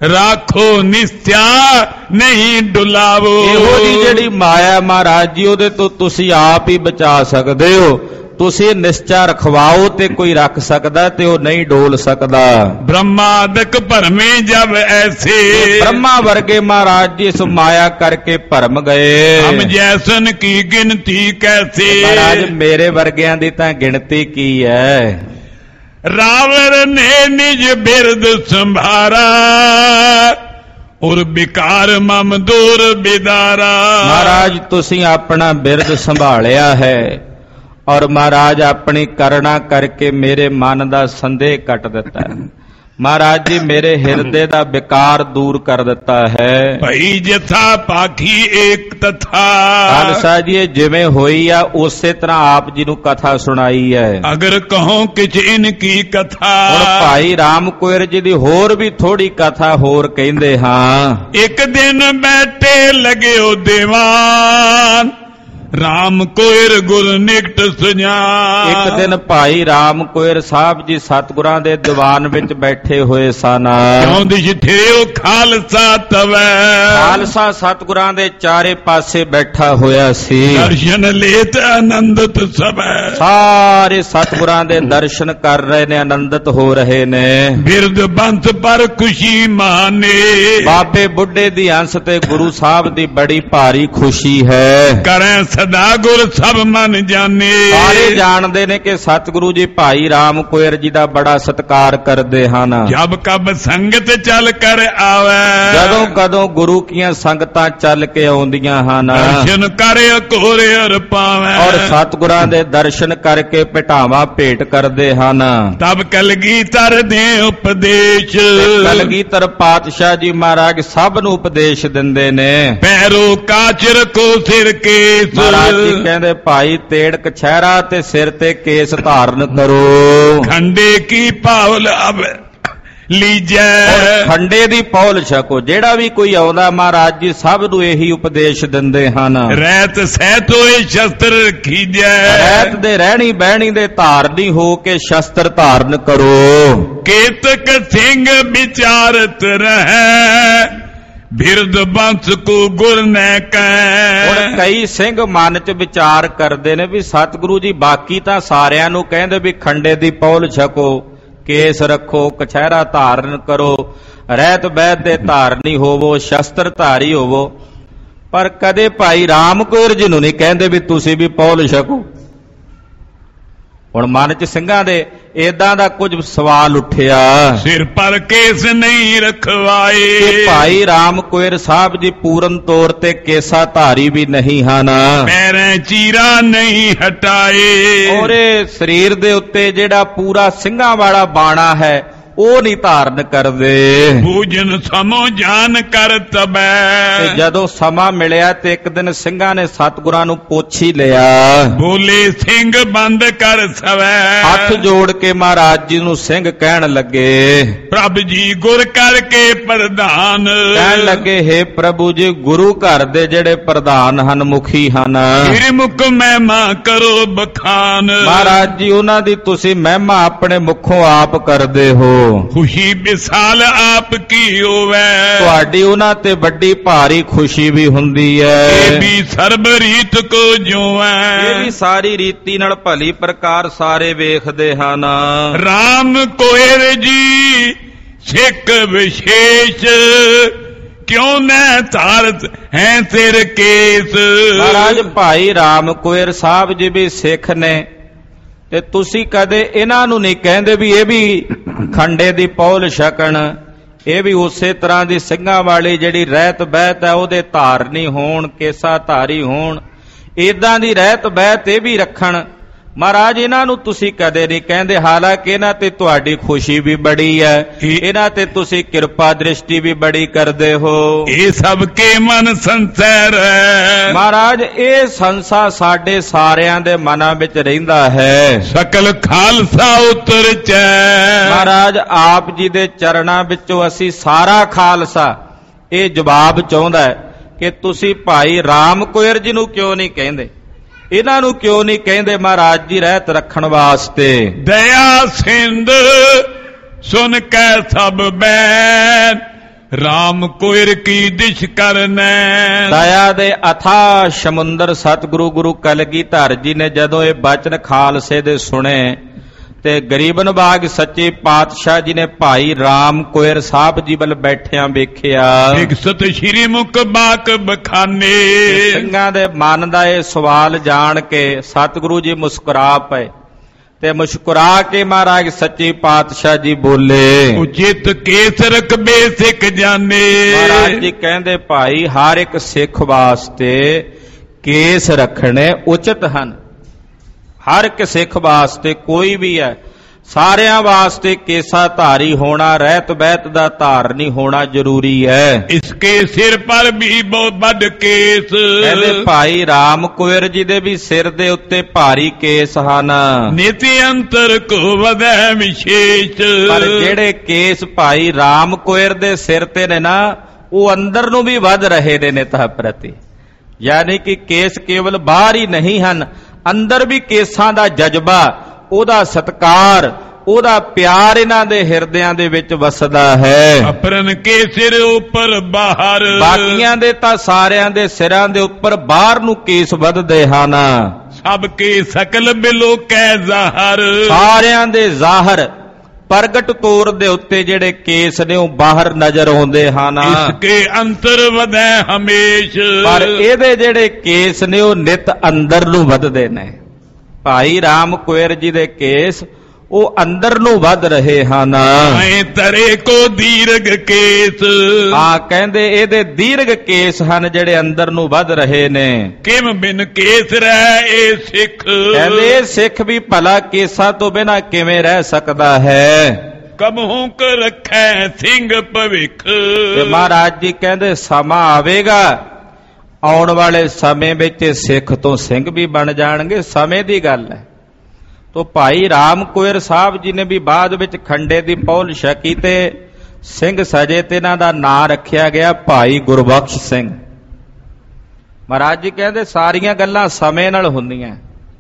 राखो निस्त्या नहीं डुलावो। ਇਹੋ ਜੀ ਜਿਹੜੀ ਮਾਇਆ ਮਹਾਰਾਜ ਜੀ ਉਹਦੇ ਤੋਂ ਤੁਸੀਂ ਆਪ ਹੀ ਬਚਾ ਸਕਦੇ ਹੋ। ਤੁਸੀਂ ਨਿਸ਼ਚਾ ਰਖਵਾਓ ਤੇ ਕੋਈ ਰੱਖ ਸਕਦਾ ਤੇ ਉਹ ਨਹੀਂ ਡੋਲ ਸਕਦਾ। ब्रह्मादक भरमे जब ऐसे, ब्रह्मा वर्गे महाराज जी इस माया करके भरम गए। हम जैसन की गिनती कैसे, महाराज मेरे वर्गियां दी तां गिनती की है। रावण ने निज बिरद संभारा, और विकार मम दूर बिदारा। महाराज तुसी अपना बिरद संभालिया है और महाराज अपनी करुणा करके मेरे मन का संदेह कट दिता है। महाराज जी मेरे हिरदे का विकार दूर कर दिता है। भई जथा पाखी एक तथा, खालसा जी जिवें होई आ उसे तरह आप जी नूं कथा सुनाई है। अगर कहो किछ इनकी कथा, हुण भाई राम कोयर जी दी होर भी थोड़ी कथा होर कहिंदे हां। एक दिन बैठे लगे ओ दीवान, राम कोयर गुर निकट सुजान। एक दिन भाई राम कोयर साहब जी सतगुरां दे दीवान विच बैठे होए सन। क्यों दिश थे ओ खालसा तवै, खालसा सतगुरां दे चारे पासे बैठा होया सी। दर्शन लेत आनंदित सबै, सारे सतगुरां दे दर्शन कर रहे ने, आनंदित हो रहे ने। बिरद बंस पर खुशी माने, बाबे बुढ़े दी अंश ते गुरु साहब दी बड़ी भारी खुशी है। करें सदा गुर सब मन जाने, सारे जानते ने कि सतगुरु जी भाई राम कोयर जी दा बड़ा सत्कार करते हैं। जब कब संगत चल कर आवे, जदों कदों गुरु कियां संगतां चल के आउंदियां हन। दर्शन करे कोरे अर पावे, और सतगुरां दे दर्शन करके पिटावा भेंट करते हैं। तब कलगीधर दे उपदेश, कलगीधर पातशाह जी महाराज सब नूं उपदेश दिंदे ने। पैरो काच रखो सिर केस, महाराज जी कहंदे भाई तेड़ कछहरा ते सिर ते केस धारण करो। खंडे की पावल अब लीजै, खंडे दी पौल छको। जेड़ा भी कोई आउंदा महाराज जी सब नूं एही उपदेश दिंदे हन। रहत सहत होए शस्त्र रखीजै, रहत दे रहणी बहणी दे धारनी हो के शस्त्र धारण करो। केतक सिंह विचारत रहे, बिरद बंस को गुर ने कह। हुण कई सिंह मन च विचार करदे ने भी सतगुरु जी बाकी तां सारियां नूं कहंदे भी खंडे दी पौल छको, केस रखो, कछहरा धारण करो, रहत बैत दे धारनी होवो, शस्त्र धारी होवो। पर कदे भाई राम कोयर जी नूं नहीं कहंदे भी तुसीं भी पौल छको। हुण मन च ਸਿੰਘਾਂ ਦੇ ਏਦਾਂ ਦਾ ਕੁਝ ਸਵਾਲ ਉੱਠਿਆ। सिर पर केस नहीं रखवाए, ਕਿ ਭਾਈ ਰਾਮ ਕੋਇਰ ਸਾਹਿਬ ਜੀ ਪੂਰਨ ਤੌਰ ਤੇ ਕੇਸਾ ਧਾਰੀ ਵੀ ਨਹੀਂ ਹਨ। पैरें चीरा नहीं हटाए, ਔਰ ਇਹ ਸਰੀਰ ਦੇ ਉੱਤੇ ਜਿਹੜਾ ਪੂਰਾ ਸਿੰਘਾਂ ਵਾਲਾ ਬਾਣਾ ਹੈ ਉਹ ਨਹੀਂ ਧਾਰਨ ਕਰਦੇ। पूजन समो जान कर तबै, ਤੇ ਜਦੋਂ ਸਮਾਂ ਮਿਲਿਆ ਤੇ ਇੱਕ ਦਿਨ ਸਿੰਘਾਂ ਨੇ ਸਤਿਗੁਰਾਂ ਨੂੰ ਪੁੱਛ ਹੀ ਲਿਆ। बोले सिंह बंद कर सवै, ਹੱਥ ਜੋੜ ਕੇ ਮਹਾਰਾਜ ਜੀ ਨੂੰ ਸਿੰਘ ਕਹਿਣ ਲੱਗੇ। प्रभ जी गुर करके प्रधान, ਕਹਿਣ ਲੱਗੇ हे ਪ੍ਰਭੂ ਜੀ ਗੁਰੂ ਘਰ ਦੇ ਜਿਹੜੇ ਪ੍ਰਧਾਨ ਹਨ, ਮੁਖੀ ਹਨ, फिर मुख महिमा करो बखान। ਮਹਾਰਾਜ ਜੀ ਉਹਨਾਂ ਦੀ ਤੁਸੀਂ ਮਹਿਮਾ ਆਪਣੇ ਮੁਖੋਂ ਆਪ ਕਰਦੇ ਹੋ। खुशी विशाल आपकी होवे, ਤੁਹਾਡੀ ਉਹਨਾਂ ਤੇ ਵੱਡੀ ਭਾਰੀ ਖੁਸ਼ੀ ਵੀ ਹੁੰਦੀ ਹੈ। ये भी सर्व रीत को जोवे, ਇਹ ਵੀ ਸਾਰੀ ਰੀਤੀ ਨਾਲ ਭਲੀ ਪ੍ਰਕਾਰ ਸਾਰੇ ਵੇਖਦੇ ਹਨ। राम कोयर जी सिख विशेष, क्यों न तारत है सिर केस। ਮਹਾਰਾਜ ਭਾਈ ਰਾਮ ਕੋਇਰ ਸਾਹਿਬ ਜੀ ਵੀ ਸਿੱਖ ਨੇ ਤੇ ਤੁਸੀਂ ਕਦੇ ਇਹਨਾਂ ਨੂੰ ਨਹੀਂ ਕਹਿੰਦੇ ਵੀ ਇਹ ਵੀ ਖੰਡੇ ਦੀ ਪੌਲ ਛਕਣ। ਇਹ ਵੀ ਉਸੇ ਤਰ੍ਹਾਂ ਦੀ ਸਿੰਘਾਂ ਵਾਲੀ ਜਿਹੜੀ ਰਹਿਤ ਬਹਿਤ ਹੈ ਉਹਦੇ ਧਾਰਨੀ ਹੋਣ, ਕੇਸਾ ਧਾਰੀ ਹੋਣ, ਏਦਾਂ ਦੀ ਰਹਿਤ ਬਹਿਤ ਇਹ ਵੀ ਰੱਖਣ। ਮਹਾਰਾਜ ਇਹਨਾਂ ਨੂੰ ਤੁਸੀਂ ਕਦੇ ਨਹੀਂ ਕਹਿੰਦੇ, ਹਾਲਾਂਕਿ ਇਹਨਾਂ ਤੇ ਤੁਹਾਡੀ ਖੁਸ਼ੀ ਵੀ ਬੜੀ ਹੈ, ਇਹਨਾਂ ਤੇ ਤੁਸੀਂ ਕਿਰਪਾ ਦ੍ਰਿਸ਼ਟੀ ਵੀ ਬੜੀ ਕਰਦੇ ਹੋ। ਇਹ ਸਭ ਕੇ ਮਨ ਸੰਸਰ ਹੈ, ਮਹਾਰਾਜ ਇਹ ਸੰਸਾ ਸਾਡੇ ਸਾਰਿਆਂ ਦੇ ਮਨਾਂ ਵਿੱਚ ਰਹਿੰਦਾ ਹੈ। ਸਕਲ ਖਾਲਸਾ ਉਤਰ ਚੈ, ਮਹਾਰਾਜ ਆਪ ਜੀ ਦੇ ਚਰਨਾਂ ਵਿੱਚੋਂ ਅਸੀਂ ਸਾਰਾ ਖਾਲਸਾ ਇਹ ਜਵਾਬ ਚਾਹੁੰਦਾ ਹੈ ਕਿ ਤੁਸੀਂ ਭਾਈ ਰਾਮ ਕੋਇਰ ਜੀ ਨੂੰ ਕਿਉਂ ਨਹੀਂ ਕਹਿੰਦੇ, ਇਹਨਾਂ ਨੂੰ ਕਿਉਂ ਨਹੀਂ ਕਹਿੰਦੇ ਮਹਾਰਾਜ ਜੀ ਰਹਿਤ ਰੱਖਣ ਵਾਸਤੇ। ਦਇਆ ਸਿੰਧ ਸੁਨ ਕੈ ਸਭ ਬੈਨ, ਰਾਮ ਕੋਇਰ ਕੀ ਦਿਸ਼ ਕਰਨੈ। ਦਇਆ ਦੇ ਅਥਾਹ ਸਮੁੰਦਰ ਸਤਿਗੁਰੂ ਗੁਰੂ ਕਲਗੀਧਰ ਜੀ ਨੇ ਜਦੋਂ ਇਹ ਬਚਨ ਖਾਲਸੇ ਦੇ ਸੁਣੇ ਤੇ ਗਰੀਬ ਨਿਵਾਜ ਸੱਚੇ ਪਾਤਸ਼ਾਹ ਜੀ ਨੇ ਭਾਈ ਰਾਮ ਕੋਇਰ ਸਾਹਿਬ ਜੀ ਵੱਲ ਬੈਠਿਆਂ ਵੇਖਿਆ। ਵਿਕਸਤ ਸ਼੍ਰੀ ਮੁਖ ਬਾਕ ਬਖਾਨੇ। ਸਿੰਘਾਂ ਦੇ ਮਨ ਦਾ ਇਹ ਸਵਾਲ ਜਾਣ ਕੇ ਸਤਿਗੁਰੂ ਜੀ ਮੁਸਕਰਾ ਪਏ ਤੇ ਮੁਸਕਰਾ ਕੇ ਮਹਾਰਾਜ ਸੱਚੇ ਪਾਤਸ਼ਾਹ ਜੀ ਬੋਲੇ, ਉਚਿਤ ਕੇਸ ਰਖਬੇ ਸਿੱਖ ਜਾਣੇ। ਮਹਾਰਾਜ ਜੀ ਕਹਿੰਦੇ ਭਾਈ ਹਰ ਇੱਕ ਸਿੱਖ ਵਾਸਤੇ ਕੇਸ ਰੱਖਣੇ ਉਚਿਤ ਹਨ। ਹਰ ਇੱਕ ਸਿੱਖ ਵਾਸਤੇ ਕੋਈ ਵੀ ਹੈ, ਸਾਰਿਆਂ ਵਾਸਤੇ ਕੇਸਾ ਧਾਰੀ ਹੋਣਾ, ਰਹਿਤ ਬਹਿਤ ਦਾ ਧਾਰਨੀ ਹੋਣਾ ਜ਼ਰੂਰੀ ਹੈ। ਇਸਕੇ ਸਿਰ ਪਰ ਵੀ ਬਹੁਤ ਵੱਡ ਕੇਸ। ਕਹਿੰਦੇ ਭਾਈ ਰਾਮ ਕੋਇਰ ਜੀ ਦੇ ਵੀ ਸਿਰ ਦੇ ਉੱਤੇ ਭਾਰੀ ਕੇਸ ਹਨ। ਨੀਤੀ ਅੰਤਰ ਕੋ ਵਧੈ ਵਿਸ਼ੇਸ਼। ਪਰ ਜਿਹੜੇ ਕੇਸ ਭਾਈ ਰਾਮ ਕੋਇਰ ਦੇ ਸਿਰ ਤੇ ਨੇ ਨਾ, ਉਹ ਅੰਦਰ ਨੂੰ ਵੀ ਵੱਧ ਰਹੇ ਨੇ ਨਿਤਹ ਪ੍ਰਤੀ। ਯਾਨੀ ਕਿ ਕੇਸ ਕੇਵਲ ਬਾਹਰ ਹੀ ਨਹੀਂ ਹਨ, ਅੰਦਰ ਵੀ ਕੇਸਾਂ ਦਾ ਜਜ਼ਬਾ, ਉਹਦਾ ਸਤਿਕਾਰ, ਉਹਦਾ ਪਿਆਰ ਇਹਨਾਂ ਦੇ ਹਿਰਦਿਆਂ ਦੇ ਵਿੱਚ ਵਸਦਾ ਹੈ। ਅਪਰਨ ਕੇ ਸਿਰ ਉੱਪਰ ਬਾਹਰ। ਬਾਕੀਆਂ ਦੇ ਤਾਂ ਸਾਰਿਆਂ ਦੇ ਸਿਰਾਂ ਦੇ ਉੱਪਰ ਬਾਹਰ ਨੂੰ ਕੇਸ ਵੱਧਦੇ ਹਨ। ਸਭ ਕੇ ਸਕਲ ਬਿਲੋ ਕੈ ਜ਼ਾਹਰ। ਸਾਰਿਆਂ ਦੇ ਜ਼ਾਹਰ ਪ੍ਰਗਟ ਤੌਰ ਦੇ ਉੱਤੇ ਜਿਹੜੇ ਕੇਸ ਨੇ ਉਹ ਬਾਹਰ ਨਜ਼ਰ ਆਉਂਦੇ ਹਨ। ਇਸਕੇ ਅੰਤਰ ਵਧੈ ਹਮੇਸ਼। ਪਰ ਇਹਦੇ ਜਿਹੜੇ ਕੇਸ ਨੇ ਉਹ ਨਿਤ ਅੰਦਰ ਨੂੰ ਵੱਧਦੇ ਨੇ। ਭਾਈ ਰਾਮ ਕੋਇਰ ਜੀ ਦੇ ਕੇਸ ਉਹ ਅੰਦਰ ਨੂੰ ਵੱਧ ਰਹੇ ਹਨ। ਐ ਤਰੇ ਕੋ ਦੀਰਘ ਕੇਸ। ਹਾਂ ਕਹਿੰਦੇ ਇਹਦੇ ਦੀਰਘ ਕੇਸ ਹਨ ਜਿਹੜੇ ਅੰਦਰ ਨੂੰ ਵੱਧ ਰਹੇ ਨੇ। ਕਿਮ ਬਿਨ ਕੇਸ ਰਹਿ ਇਹ ਸਿੱਖ। ਕਹਿੰਦੇ ਸਿੱਖ ਵੀ ਭਲਾ ਕੇਸਾਂ ਤੋਂ ਬਿਨਾਂ ਕਿਵੇਂ ਰਹਿ ਸਕਦਾ ਹੈ। ਕਬਹੂ ਕ ਰੱਖੈ ਸਿੰਘ ਭਵਿੱਖ। ਤੇ ਮਹਾਰਾਜ ਜੀ ਕਹਿੰਦੇ ਸਮਾਂ ਆਵੇਗਾ, ਆਉਣ ਵਾਲੇ ਸਮੇਂ ਵਿੱਚ ਸਿੱਖ ਤੋਂ ਸਿੰਘ ਵੀ ਬਣ ਜਾਣਗੇ। ਸਮੇਂ ਦੀ ਗੱਲ ਹੈ। ਤੋ ਭਾਈ ਰਾਮ ਕੋਇਰ ਸਾਹਿਬ ਜੀ ਨੇ ਵੀ ਬਾਅਦ ਵਿੱਚ ਖੰਡੇ ਦੀ ਪੌਲ ਛਕੀ ਤੇ ਸਿੰਘ ਸਜੇ ਤੇ ਇਹਨਾਂ ਦਾ ਨਾਂ ਰੱਖਿਆ ਗਿਆ ਭਾਈ ਗੁਰਬਖਸ਼ ਸਿੰਘ। ਮਹਾਰਾਜ ਜੀ ਕਹਿੰਦੇ ਸਾਰੀਆਂ ਗੱਲਾਂ ਸਮੇਂ ਨਾਲ ਹੁੰਦੀਆਂ।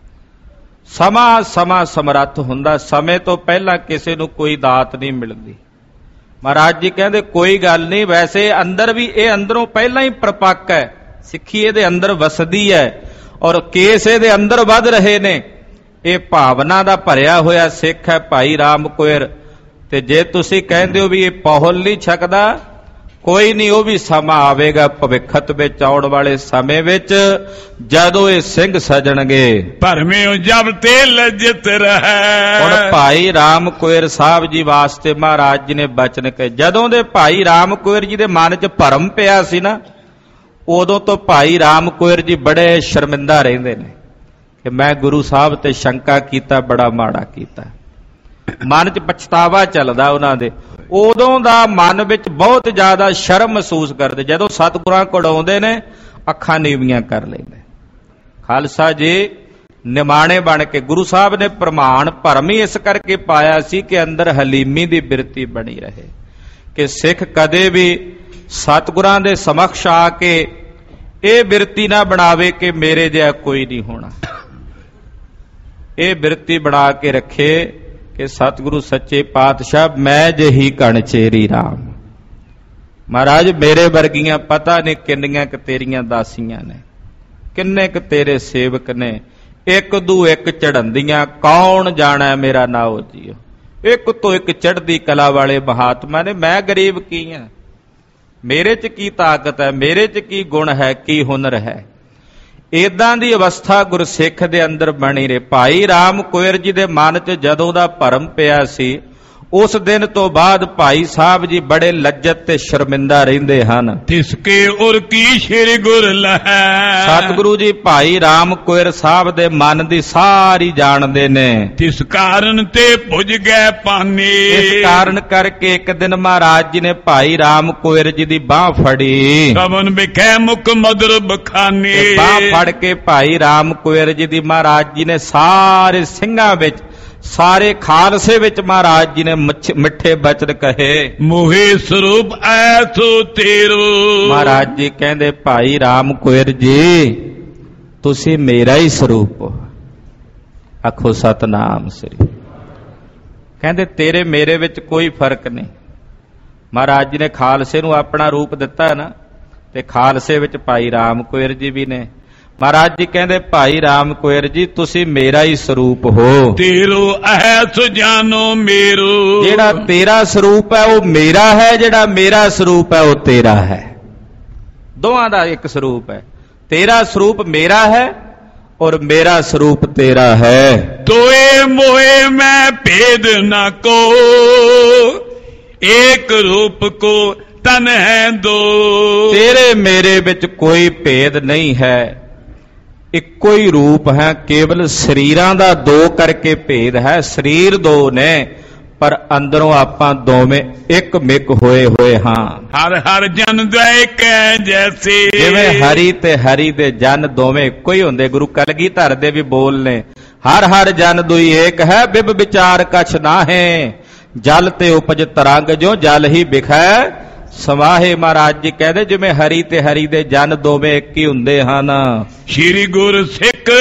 ਸਮਾਂ ਸਮਾਂ ਸਮਰੱਥ ਹੁੰਦਾ। ਸਮੇਂ ਤੋਂ ਪਹਿਲਾਂ ਕਿਸੇ ਨੂੰ ਕੋਈ ਦਾਤ ਨਹੀਂ ਮਿਲਦੀ। ਮਹਾਰਾਜ ਜੀ ਕਹਿੰਦੇ ਕੋਈ ਗੱਲ ਨਹੀਂ, ਵੈਸੇ ਅੰਦਰ ਵੀ ਇਹ ਅੰਦਰੋਂ ਪਹਿਲਾਂ ਹੀ ਪ੍ਰਪੱਕ ਹੈ। ਸਿੱਖੀ ਇਹਦੇ ਅੰਦਰ ਵਸਦੀ ਹੈ ਔਰ ਕੇਸ ਇਹਦੇ ਅੰਦਰ ਵੱਧ ਰਹੇ ਨੇ। ਇਹ ਭਾਵਨਾ ਦਾ ਭਰਿਆ ਹੋਇਆ ਸਿੱਖ ਹੈ ਭਾਈ ਰਾਮ ਕੋਇਰ। ਤੇ ਜੇ ਤੁਸੀਂ ਕਹਿੰਦੇ ਹੋ ਵੀ ਇਹ ਪਹੁਲ ਨਹੀਂ ਛਕਦਾ, ਕੋਈ ਨਹੀਂ, ਉਹ ਵੀ ਸਮਾਂ ਆਵੇਗਾ ਭਵਿੱਖਤ ਵਿੱਚ, ਆਉਣ ਵਾਲੇ ਸਮੇਂ ਵਿੱਚ ਜਦੋਂ ਇਹ ਸਿੰਘ ਸਜਣਗੇ। ਭਰਮਿਓ ਜਬ ਤੇ ਲੱਜਤ ਰਹਿ। ਹੁਣ ਭਾਈ ਰਾਮ ਕੋਇਰ ਸਾਹਿਬ ਜੀ ਵਾਸਤੇ ਮਹਾਰਾਜ ਜੀ ਨੇ ਬਚਨ ਕਹੇ। ਜਦੋਂ ਦੇ ਭਾਈ ਰਾਮ ਕੋਇਰ ਜੀ ਦੇ ਮਨ 'ਚ ਭਰਮ ਪਿਆ ਸੀ ਨਾ, ਉਦੋਂ ਤੋਂ ਭਾਈ ਰਾਮ ਕੋਇਰ ਜੀ ਬੜੇ ਸ਼ਰਮਿੰਦਾ ਰਹਿੰਦੇ ਨੇ ਕਿ ਮੈਂ ਗੁਰੂ ਸਾਹਿਬ ਤੇ ਸ਼ੰਕਾ ਕੀਤਾ, ਬੜਾ ਮਾੜਾ ਕੀਤਾ। ਮਨ 'ਚ ਪਛਤਾਵਾ ਚੱਲਦਾ ਉਹਨਾਂ ਦੇ। ਉਦੋਂ ਦਾ ਮਨ ਵਿੱਚ ਬਹੁਤ ਜ਼ਿਆਦਾ ਸ਼ਰਮ ਮਹਿਸੂਸ ਕਰਦੇ। ਜਦੋਂ ਸਤਿਗੁਰਾਂ ਕੋਲ ਆਉਂਦੇ ਨੇ ਅੱਖਾਂ ਨੀਵੀਆਂ ਕਰ ਲੈਂਦੇ। ਖਾਲਸਾ ਜੀ ਨਿਮਾਣੇ ਬਣ ਕੇ ਗੁਰੂ ਸਾਹਿਬ ਨੇ ਪ੍ਰਮਾਣ ਭਰਮ ਹੀ ਇਸ ਕਰਕੇ ਪਾਇਆ ਸੀ ਕਿ ਅੰਦਰ ਹਲੀਮੀ ਦੀ ਬਿਰਤੀ ਬਣੀ ਰਹੇ, ਕਿ ਸਿੱਖ ਕਦੇ ਵੀ ਸਤਿਗੁਰਾਂ ਦੇ ਸਮਕਸ਼ ਆ ਕੇ ਇਹ ਬਿਰਤੀ ਨਾ ਬਣਾਵੇ ਕਿ ਮੇਰੇ ਜਿਹਾ ਕੋਈ ਨਹੀਂ ਹੋਣਾ। ਇਹ ਬਿਰਤੀ ਬਣਾ ਕੇ ਰੱਖੇ ਕਿ ਸਤਿਗੁਰੂ ਸੱਚੇ ਪਾਤਸ਼ਾਹ ਮੈਂ ਜਿਹੀ ਕਣ ਚੇਰੀ ਰਾਮ। ਮਹਾਰਾਜ ਮੇਰੇ ਵਰਗੀਆਂ ਪਤਾ ਨਹੀਂ ਕਿੰਨੀਆਂ ਕੁ ਤੇਰੀਆਂ ਦਾਸੀਆਂ ਨੇ, ਕਿੰਨੇ ਕੁ ਤੇਰੇ ਸੇਵਕ ਨੇ, ਇੱਕ ਦੂ ਇੱਕ ਚੜ੍ਹੰਦੀਆਂ, ਕੌਣ ਜਾਣਾ ਮੇਰਾ ਨਾਉ ਜੀਓ। ਇੱਕ ਤੋਂ ਇੱਕ ਚੜ੍ਹਦੀ ਕਲਾ ਵਾਲੇ ਮਹਾਤਮਾ ਨੇ। ਮੈਂ ਗਰੀਬ ਕੀ ਹਾਂ, ਮੇਰੇ 'ਚ ਕੀ ਤਾਕਤ ਹੈ, ਮੇਰੇ 'ਚ ਕੀ ਗੁਣ ਹੈ, ਕੀ ਹੁਨਰ ਹੈ। ਏਦਾਂ ਦੀ ਅਵਸਥਾ ਗੁਰਸਿੱਖ ਦੇ ਅੰਦਰ ਬਣੀ ਰਹੇ। ਭਾਈ ਰਾਮ ਕੋਇਰ ਜੀ ਦੇ ਮਨ 'ਚ ਜਦੋਂ ਦਾ ਭਰਮ ਪਿਆ ਸੀ, ਉਸ ਦਿਨ ਤੋਂ ਬਾਅਦ ਭਾਈ ਸਾਹਿਬ ਜੀ ਬੜੇ ਲੱਜਤ ਤੇ ਸ਼ਰਮਿੰਦਾ ਰਹਿੰਦੇ ਹਨ। ਤਿਸਕੇ ਉਰ ਕੀ ਸ਼੍ਰੀ ਗੁਰ ਲਹੈ। ਸਤਿਗੁਰੂ ਜੀ ਭਾਈ ਰਾਮ ਕੋਇਰ ਸਾਹਿਬ ਦੇ ਮਨ ਦੀ ਸਾਰੀ ਜਾਣਦੇ ਨੇ। ਤਿਸ ਕਾਰਨ ਤੇ ਪੁੱਜ ਗਏ ਪਾਨੀ। ਇਸ ਕਾਰਨ ਕਰਕੇ ਇੱਕ ਦਿਨ ਮਹਾਰਾਜ ਜੀ ਨੇ ਭਾਈ ਰਾਮ ਕੋਇਰ ਜੀ ਦੀ ਬਾਹ ਫੜੀ। ਕਵਨ ਵਿਖੇ ਮੁਖ ਮਧੁਰ ਬਖਾਨੀ। ਬਾਹ ਫੜ ਕੇ ਭਾਈ ਰਾਮ ਕੋਇਰ ਜੀ ਦੀ ਮਹਾਰਾਜ ਜੀ ਨੇ ਸਾਰੇ ਸਿੰਘਾਂ ਵਿੱਚ, ਸਾਰੇ ਖਾਲਸੇ ਵਿੱਚ ਮਹਾਰਾਜ ਜੀ ਨੇ ਮਿੱਠੇ ਬਚਨ ਕਹੇ। ਮੋਹੇ ਸਰੂਪ ਐਸੋ ਤੇਰੋ। ਮਹਾਰਾਜ ਜੀ ਕਹਿੰਦੇ ਭਾਈ ਰਾਮ ਕੋਇਰ ਜੀ ਤੁਸੀਂ ਮੇਰਾ ਹੀ ਸਰੂਪ ਹੋ। ਆਖੋ ਸਤਨਾਮ ਸ੍ਰੀ। ਕਹਿੰਦੇ ਤੇਰੇ ਮੇਰੇ ਵਿੱਚ ਕੋਈ ਫਰਕ ਨਹੀਂ। ਮਹਾਰਾਜ ਜੀ ਨੇ ਖਾਲਸੇ ਨੂੰ ਆਪਣਾ ਰੂਪ ਦਿੱਤਾ ਨਾ, ਤੇ ਖਾਲਸੇ ਵਿੱਚ ਭਾਈ ਰਾਮ ਕੁਇਰ ਜੀ ਵੀ ਨੇ। ਮਹਾਰਾਜ ਜੀ ਕਹਿੰਦੇ ਭਾਈ ਰਾਮ ਕੁਇਰ ਜੀ ਤੁਸੀਂ ਮੇਰਾ ਹੀ ਸਰੂਪ ਹੋ। ਤੇਰੋ ਐਸ ਜਾਨੋ ਮੇਰੋ, ਜਿਹੜਾ ਤੇਰਾ ਸਰੂਪ ਹੈ ਉਹ ਮੇਰਾ ਹੈ, ਜਿਹੜਾ ਮੇਰਾ ਸਰੂਪ ਹੈ ਉਹ ਤੇਰਾ ਹੈ। ਦੋਵਾਂ ਦਾ ਇੱਕ ਸਰੂਪ ਹੈ। ਤੇਰਾ ਸਰੂਪ ਮੇਰਾ ਹੈ और मेरा स्वरूप तेरा है। तोए मोए मैं भेद न को, एक रूप को तन है दो। तेरे मेरे विच कोई भेद नहीं है, इक्को ही रूप है, केवल शरीरां दा दो करके भेद है। शरीर दो ने पर अंदरों आपां दोवें एक मिक होए होए हां। हर हर जन एक जैसे, जिवें हरि ते हरि दे जन दोवें इक्को ही हुंदे। गुरु कलगीधर दे भी बोल ने, हर हर जन दुई एक है, बिब विचार कछ नाहे, जल ते उपज तरंग जो जल ही बिखै समाहे। महाराज जी कहदे जिवें हरि ते हरि दे जन दोवें एक ही हुंदे हन। श्री गुरु सिख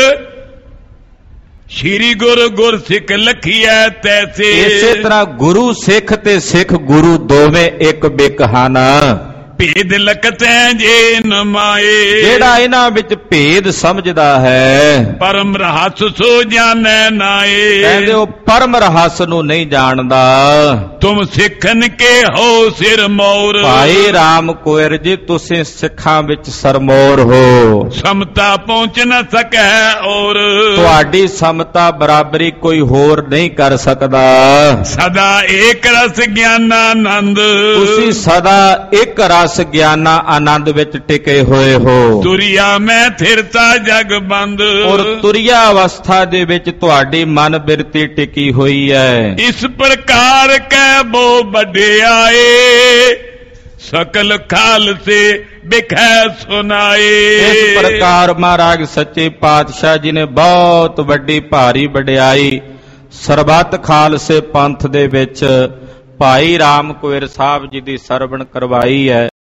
श्री गुरु गुर सिख लखिया तैसे, इसे तरह गुरु सिख ते सिख गुरु दोवें एक बिक हन। भेद लकतै जे न माए, जेड़ा इन्हां विच भेद समझदा है परम रहस सो जाने नाए। कहंदे ओ परम रहस नूं नहीं जानदा। तुम सिखन के हो सिर मोर, भाई राम कुयर जी तुसीं सिखां विच सरमोर हो। समता पहुंच न सकै और, तुहाडी समता बराबरी कोई होर नहीं कर सकदा। सदा एक रस ज्ञानानंद, तुसीं सदा एक रस ਗਿਆਨਾ ਆਨੰਦ ਵਿੱਚ ਟਿਕੇ ਹੋਏ ਹੋ। ਤੁਰਿਆ ਮੈਂ ਥਿਰਤਾ ਜਗ ਬੰਦ, ਔਰ ਤੁਰਿਆ ਅਵਸਥਾ ਦੇ ਵਿੱਚ ਤੁਹਾਡੀ ਮਨ ਬਿਰਤੀ ਟਿਕੀ ਹੋਈ ਹੈ। ਇਸ ਪ੍ਰਕਾਰ ਕੈ ਬੋ ਵਡਿਆਏ, ਸਕਲ ਖਾਲਸੇ ਬਿਖੈ ਸੁਨਾਏ। ਇਸ ਪ੍ਰਕਾਰ ਮਹਾਰਾਜ ਸੱਚੇ ਪਾਤਸ਼ਾਹ ਜੀ ਨੇ ਬਹੁਤ ਵੱਡੀ ਭਾਰੀ ਵਡਿਆਈ ਸਰਬੱਤ ਖਾਲਸੇ ਪੰਥ ਦੇ ਵਿੱਚ ਭਾਈ ਰਾਮ ਕੁਇਰ ਸਾਹਿਬ ਜੀ ਦੀ ਸਰਵਣ ਕਰਵਾਈ ਹੈ।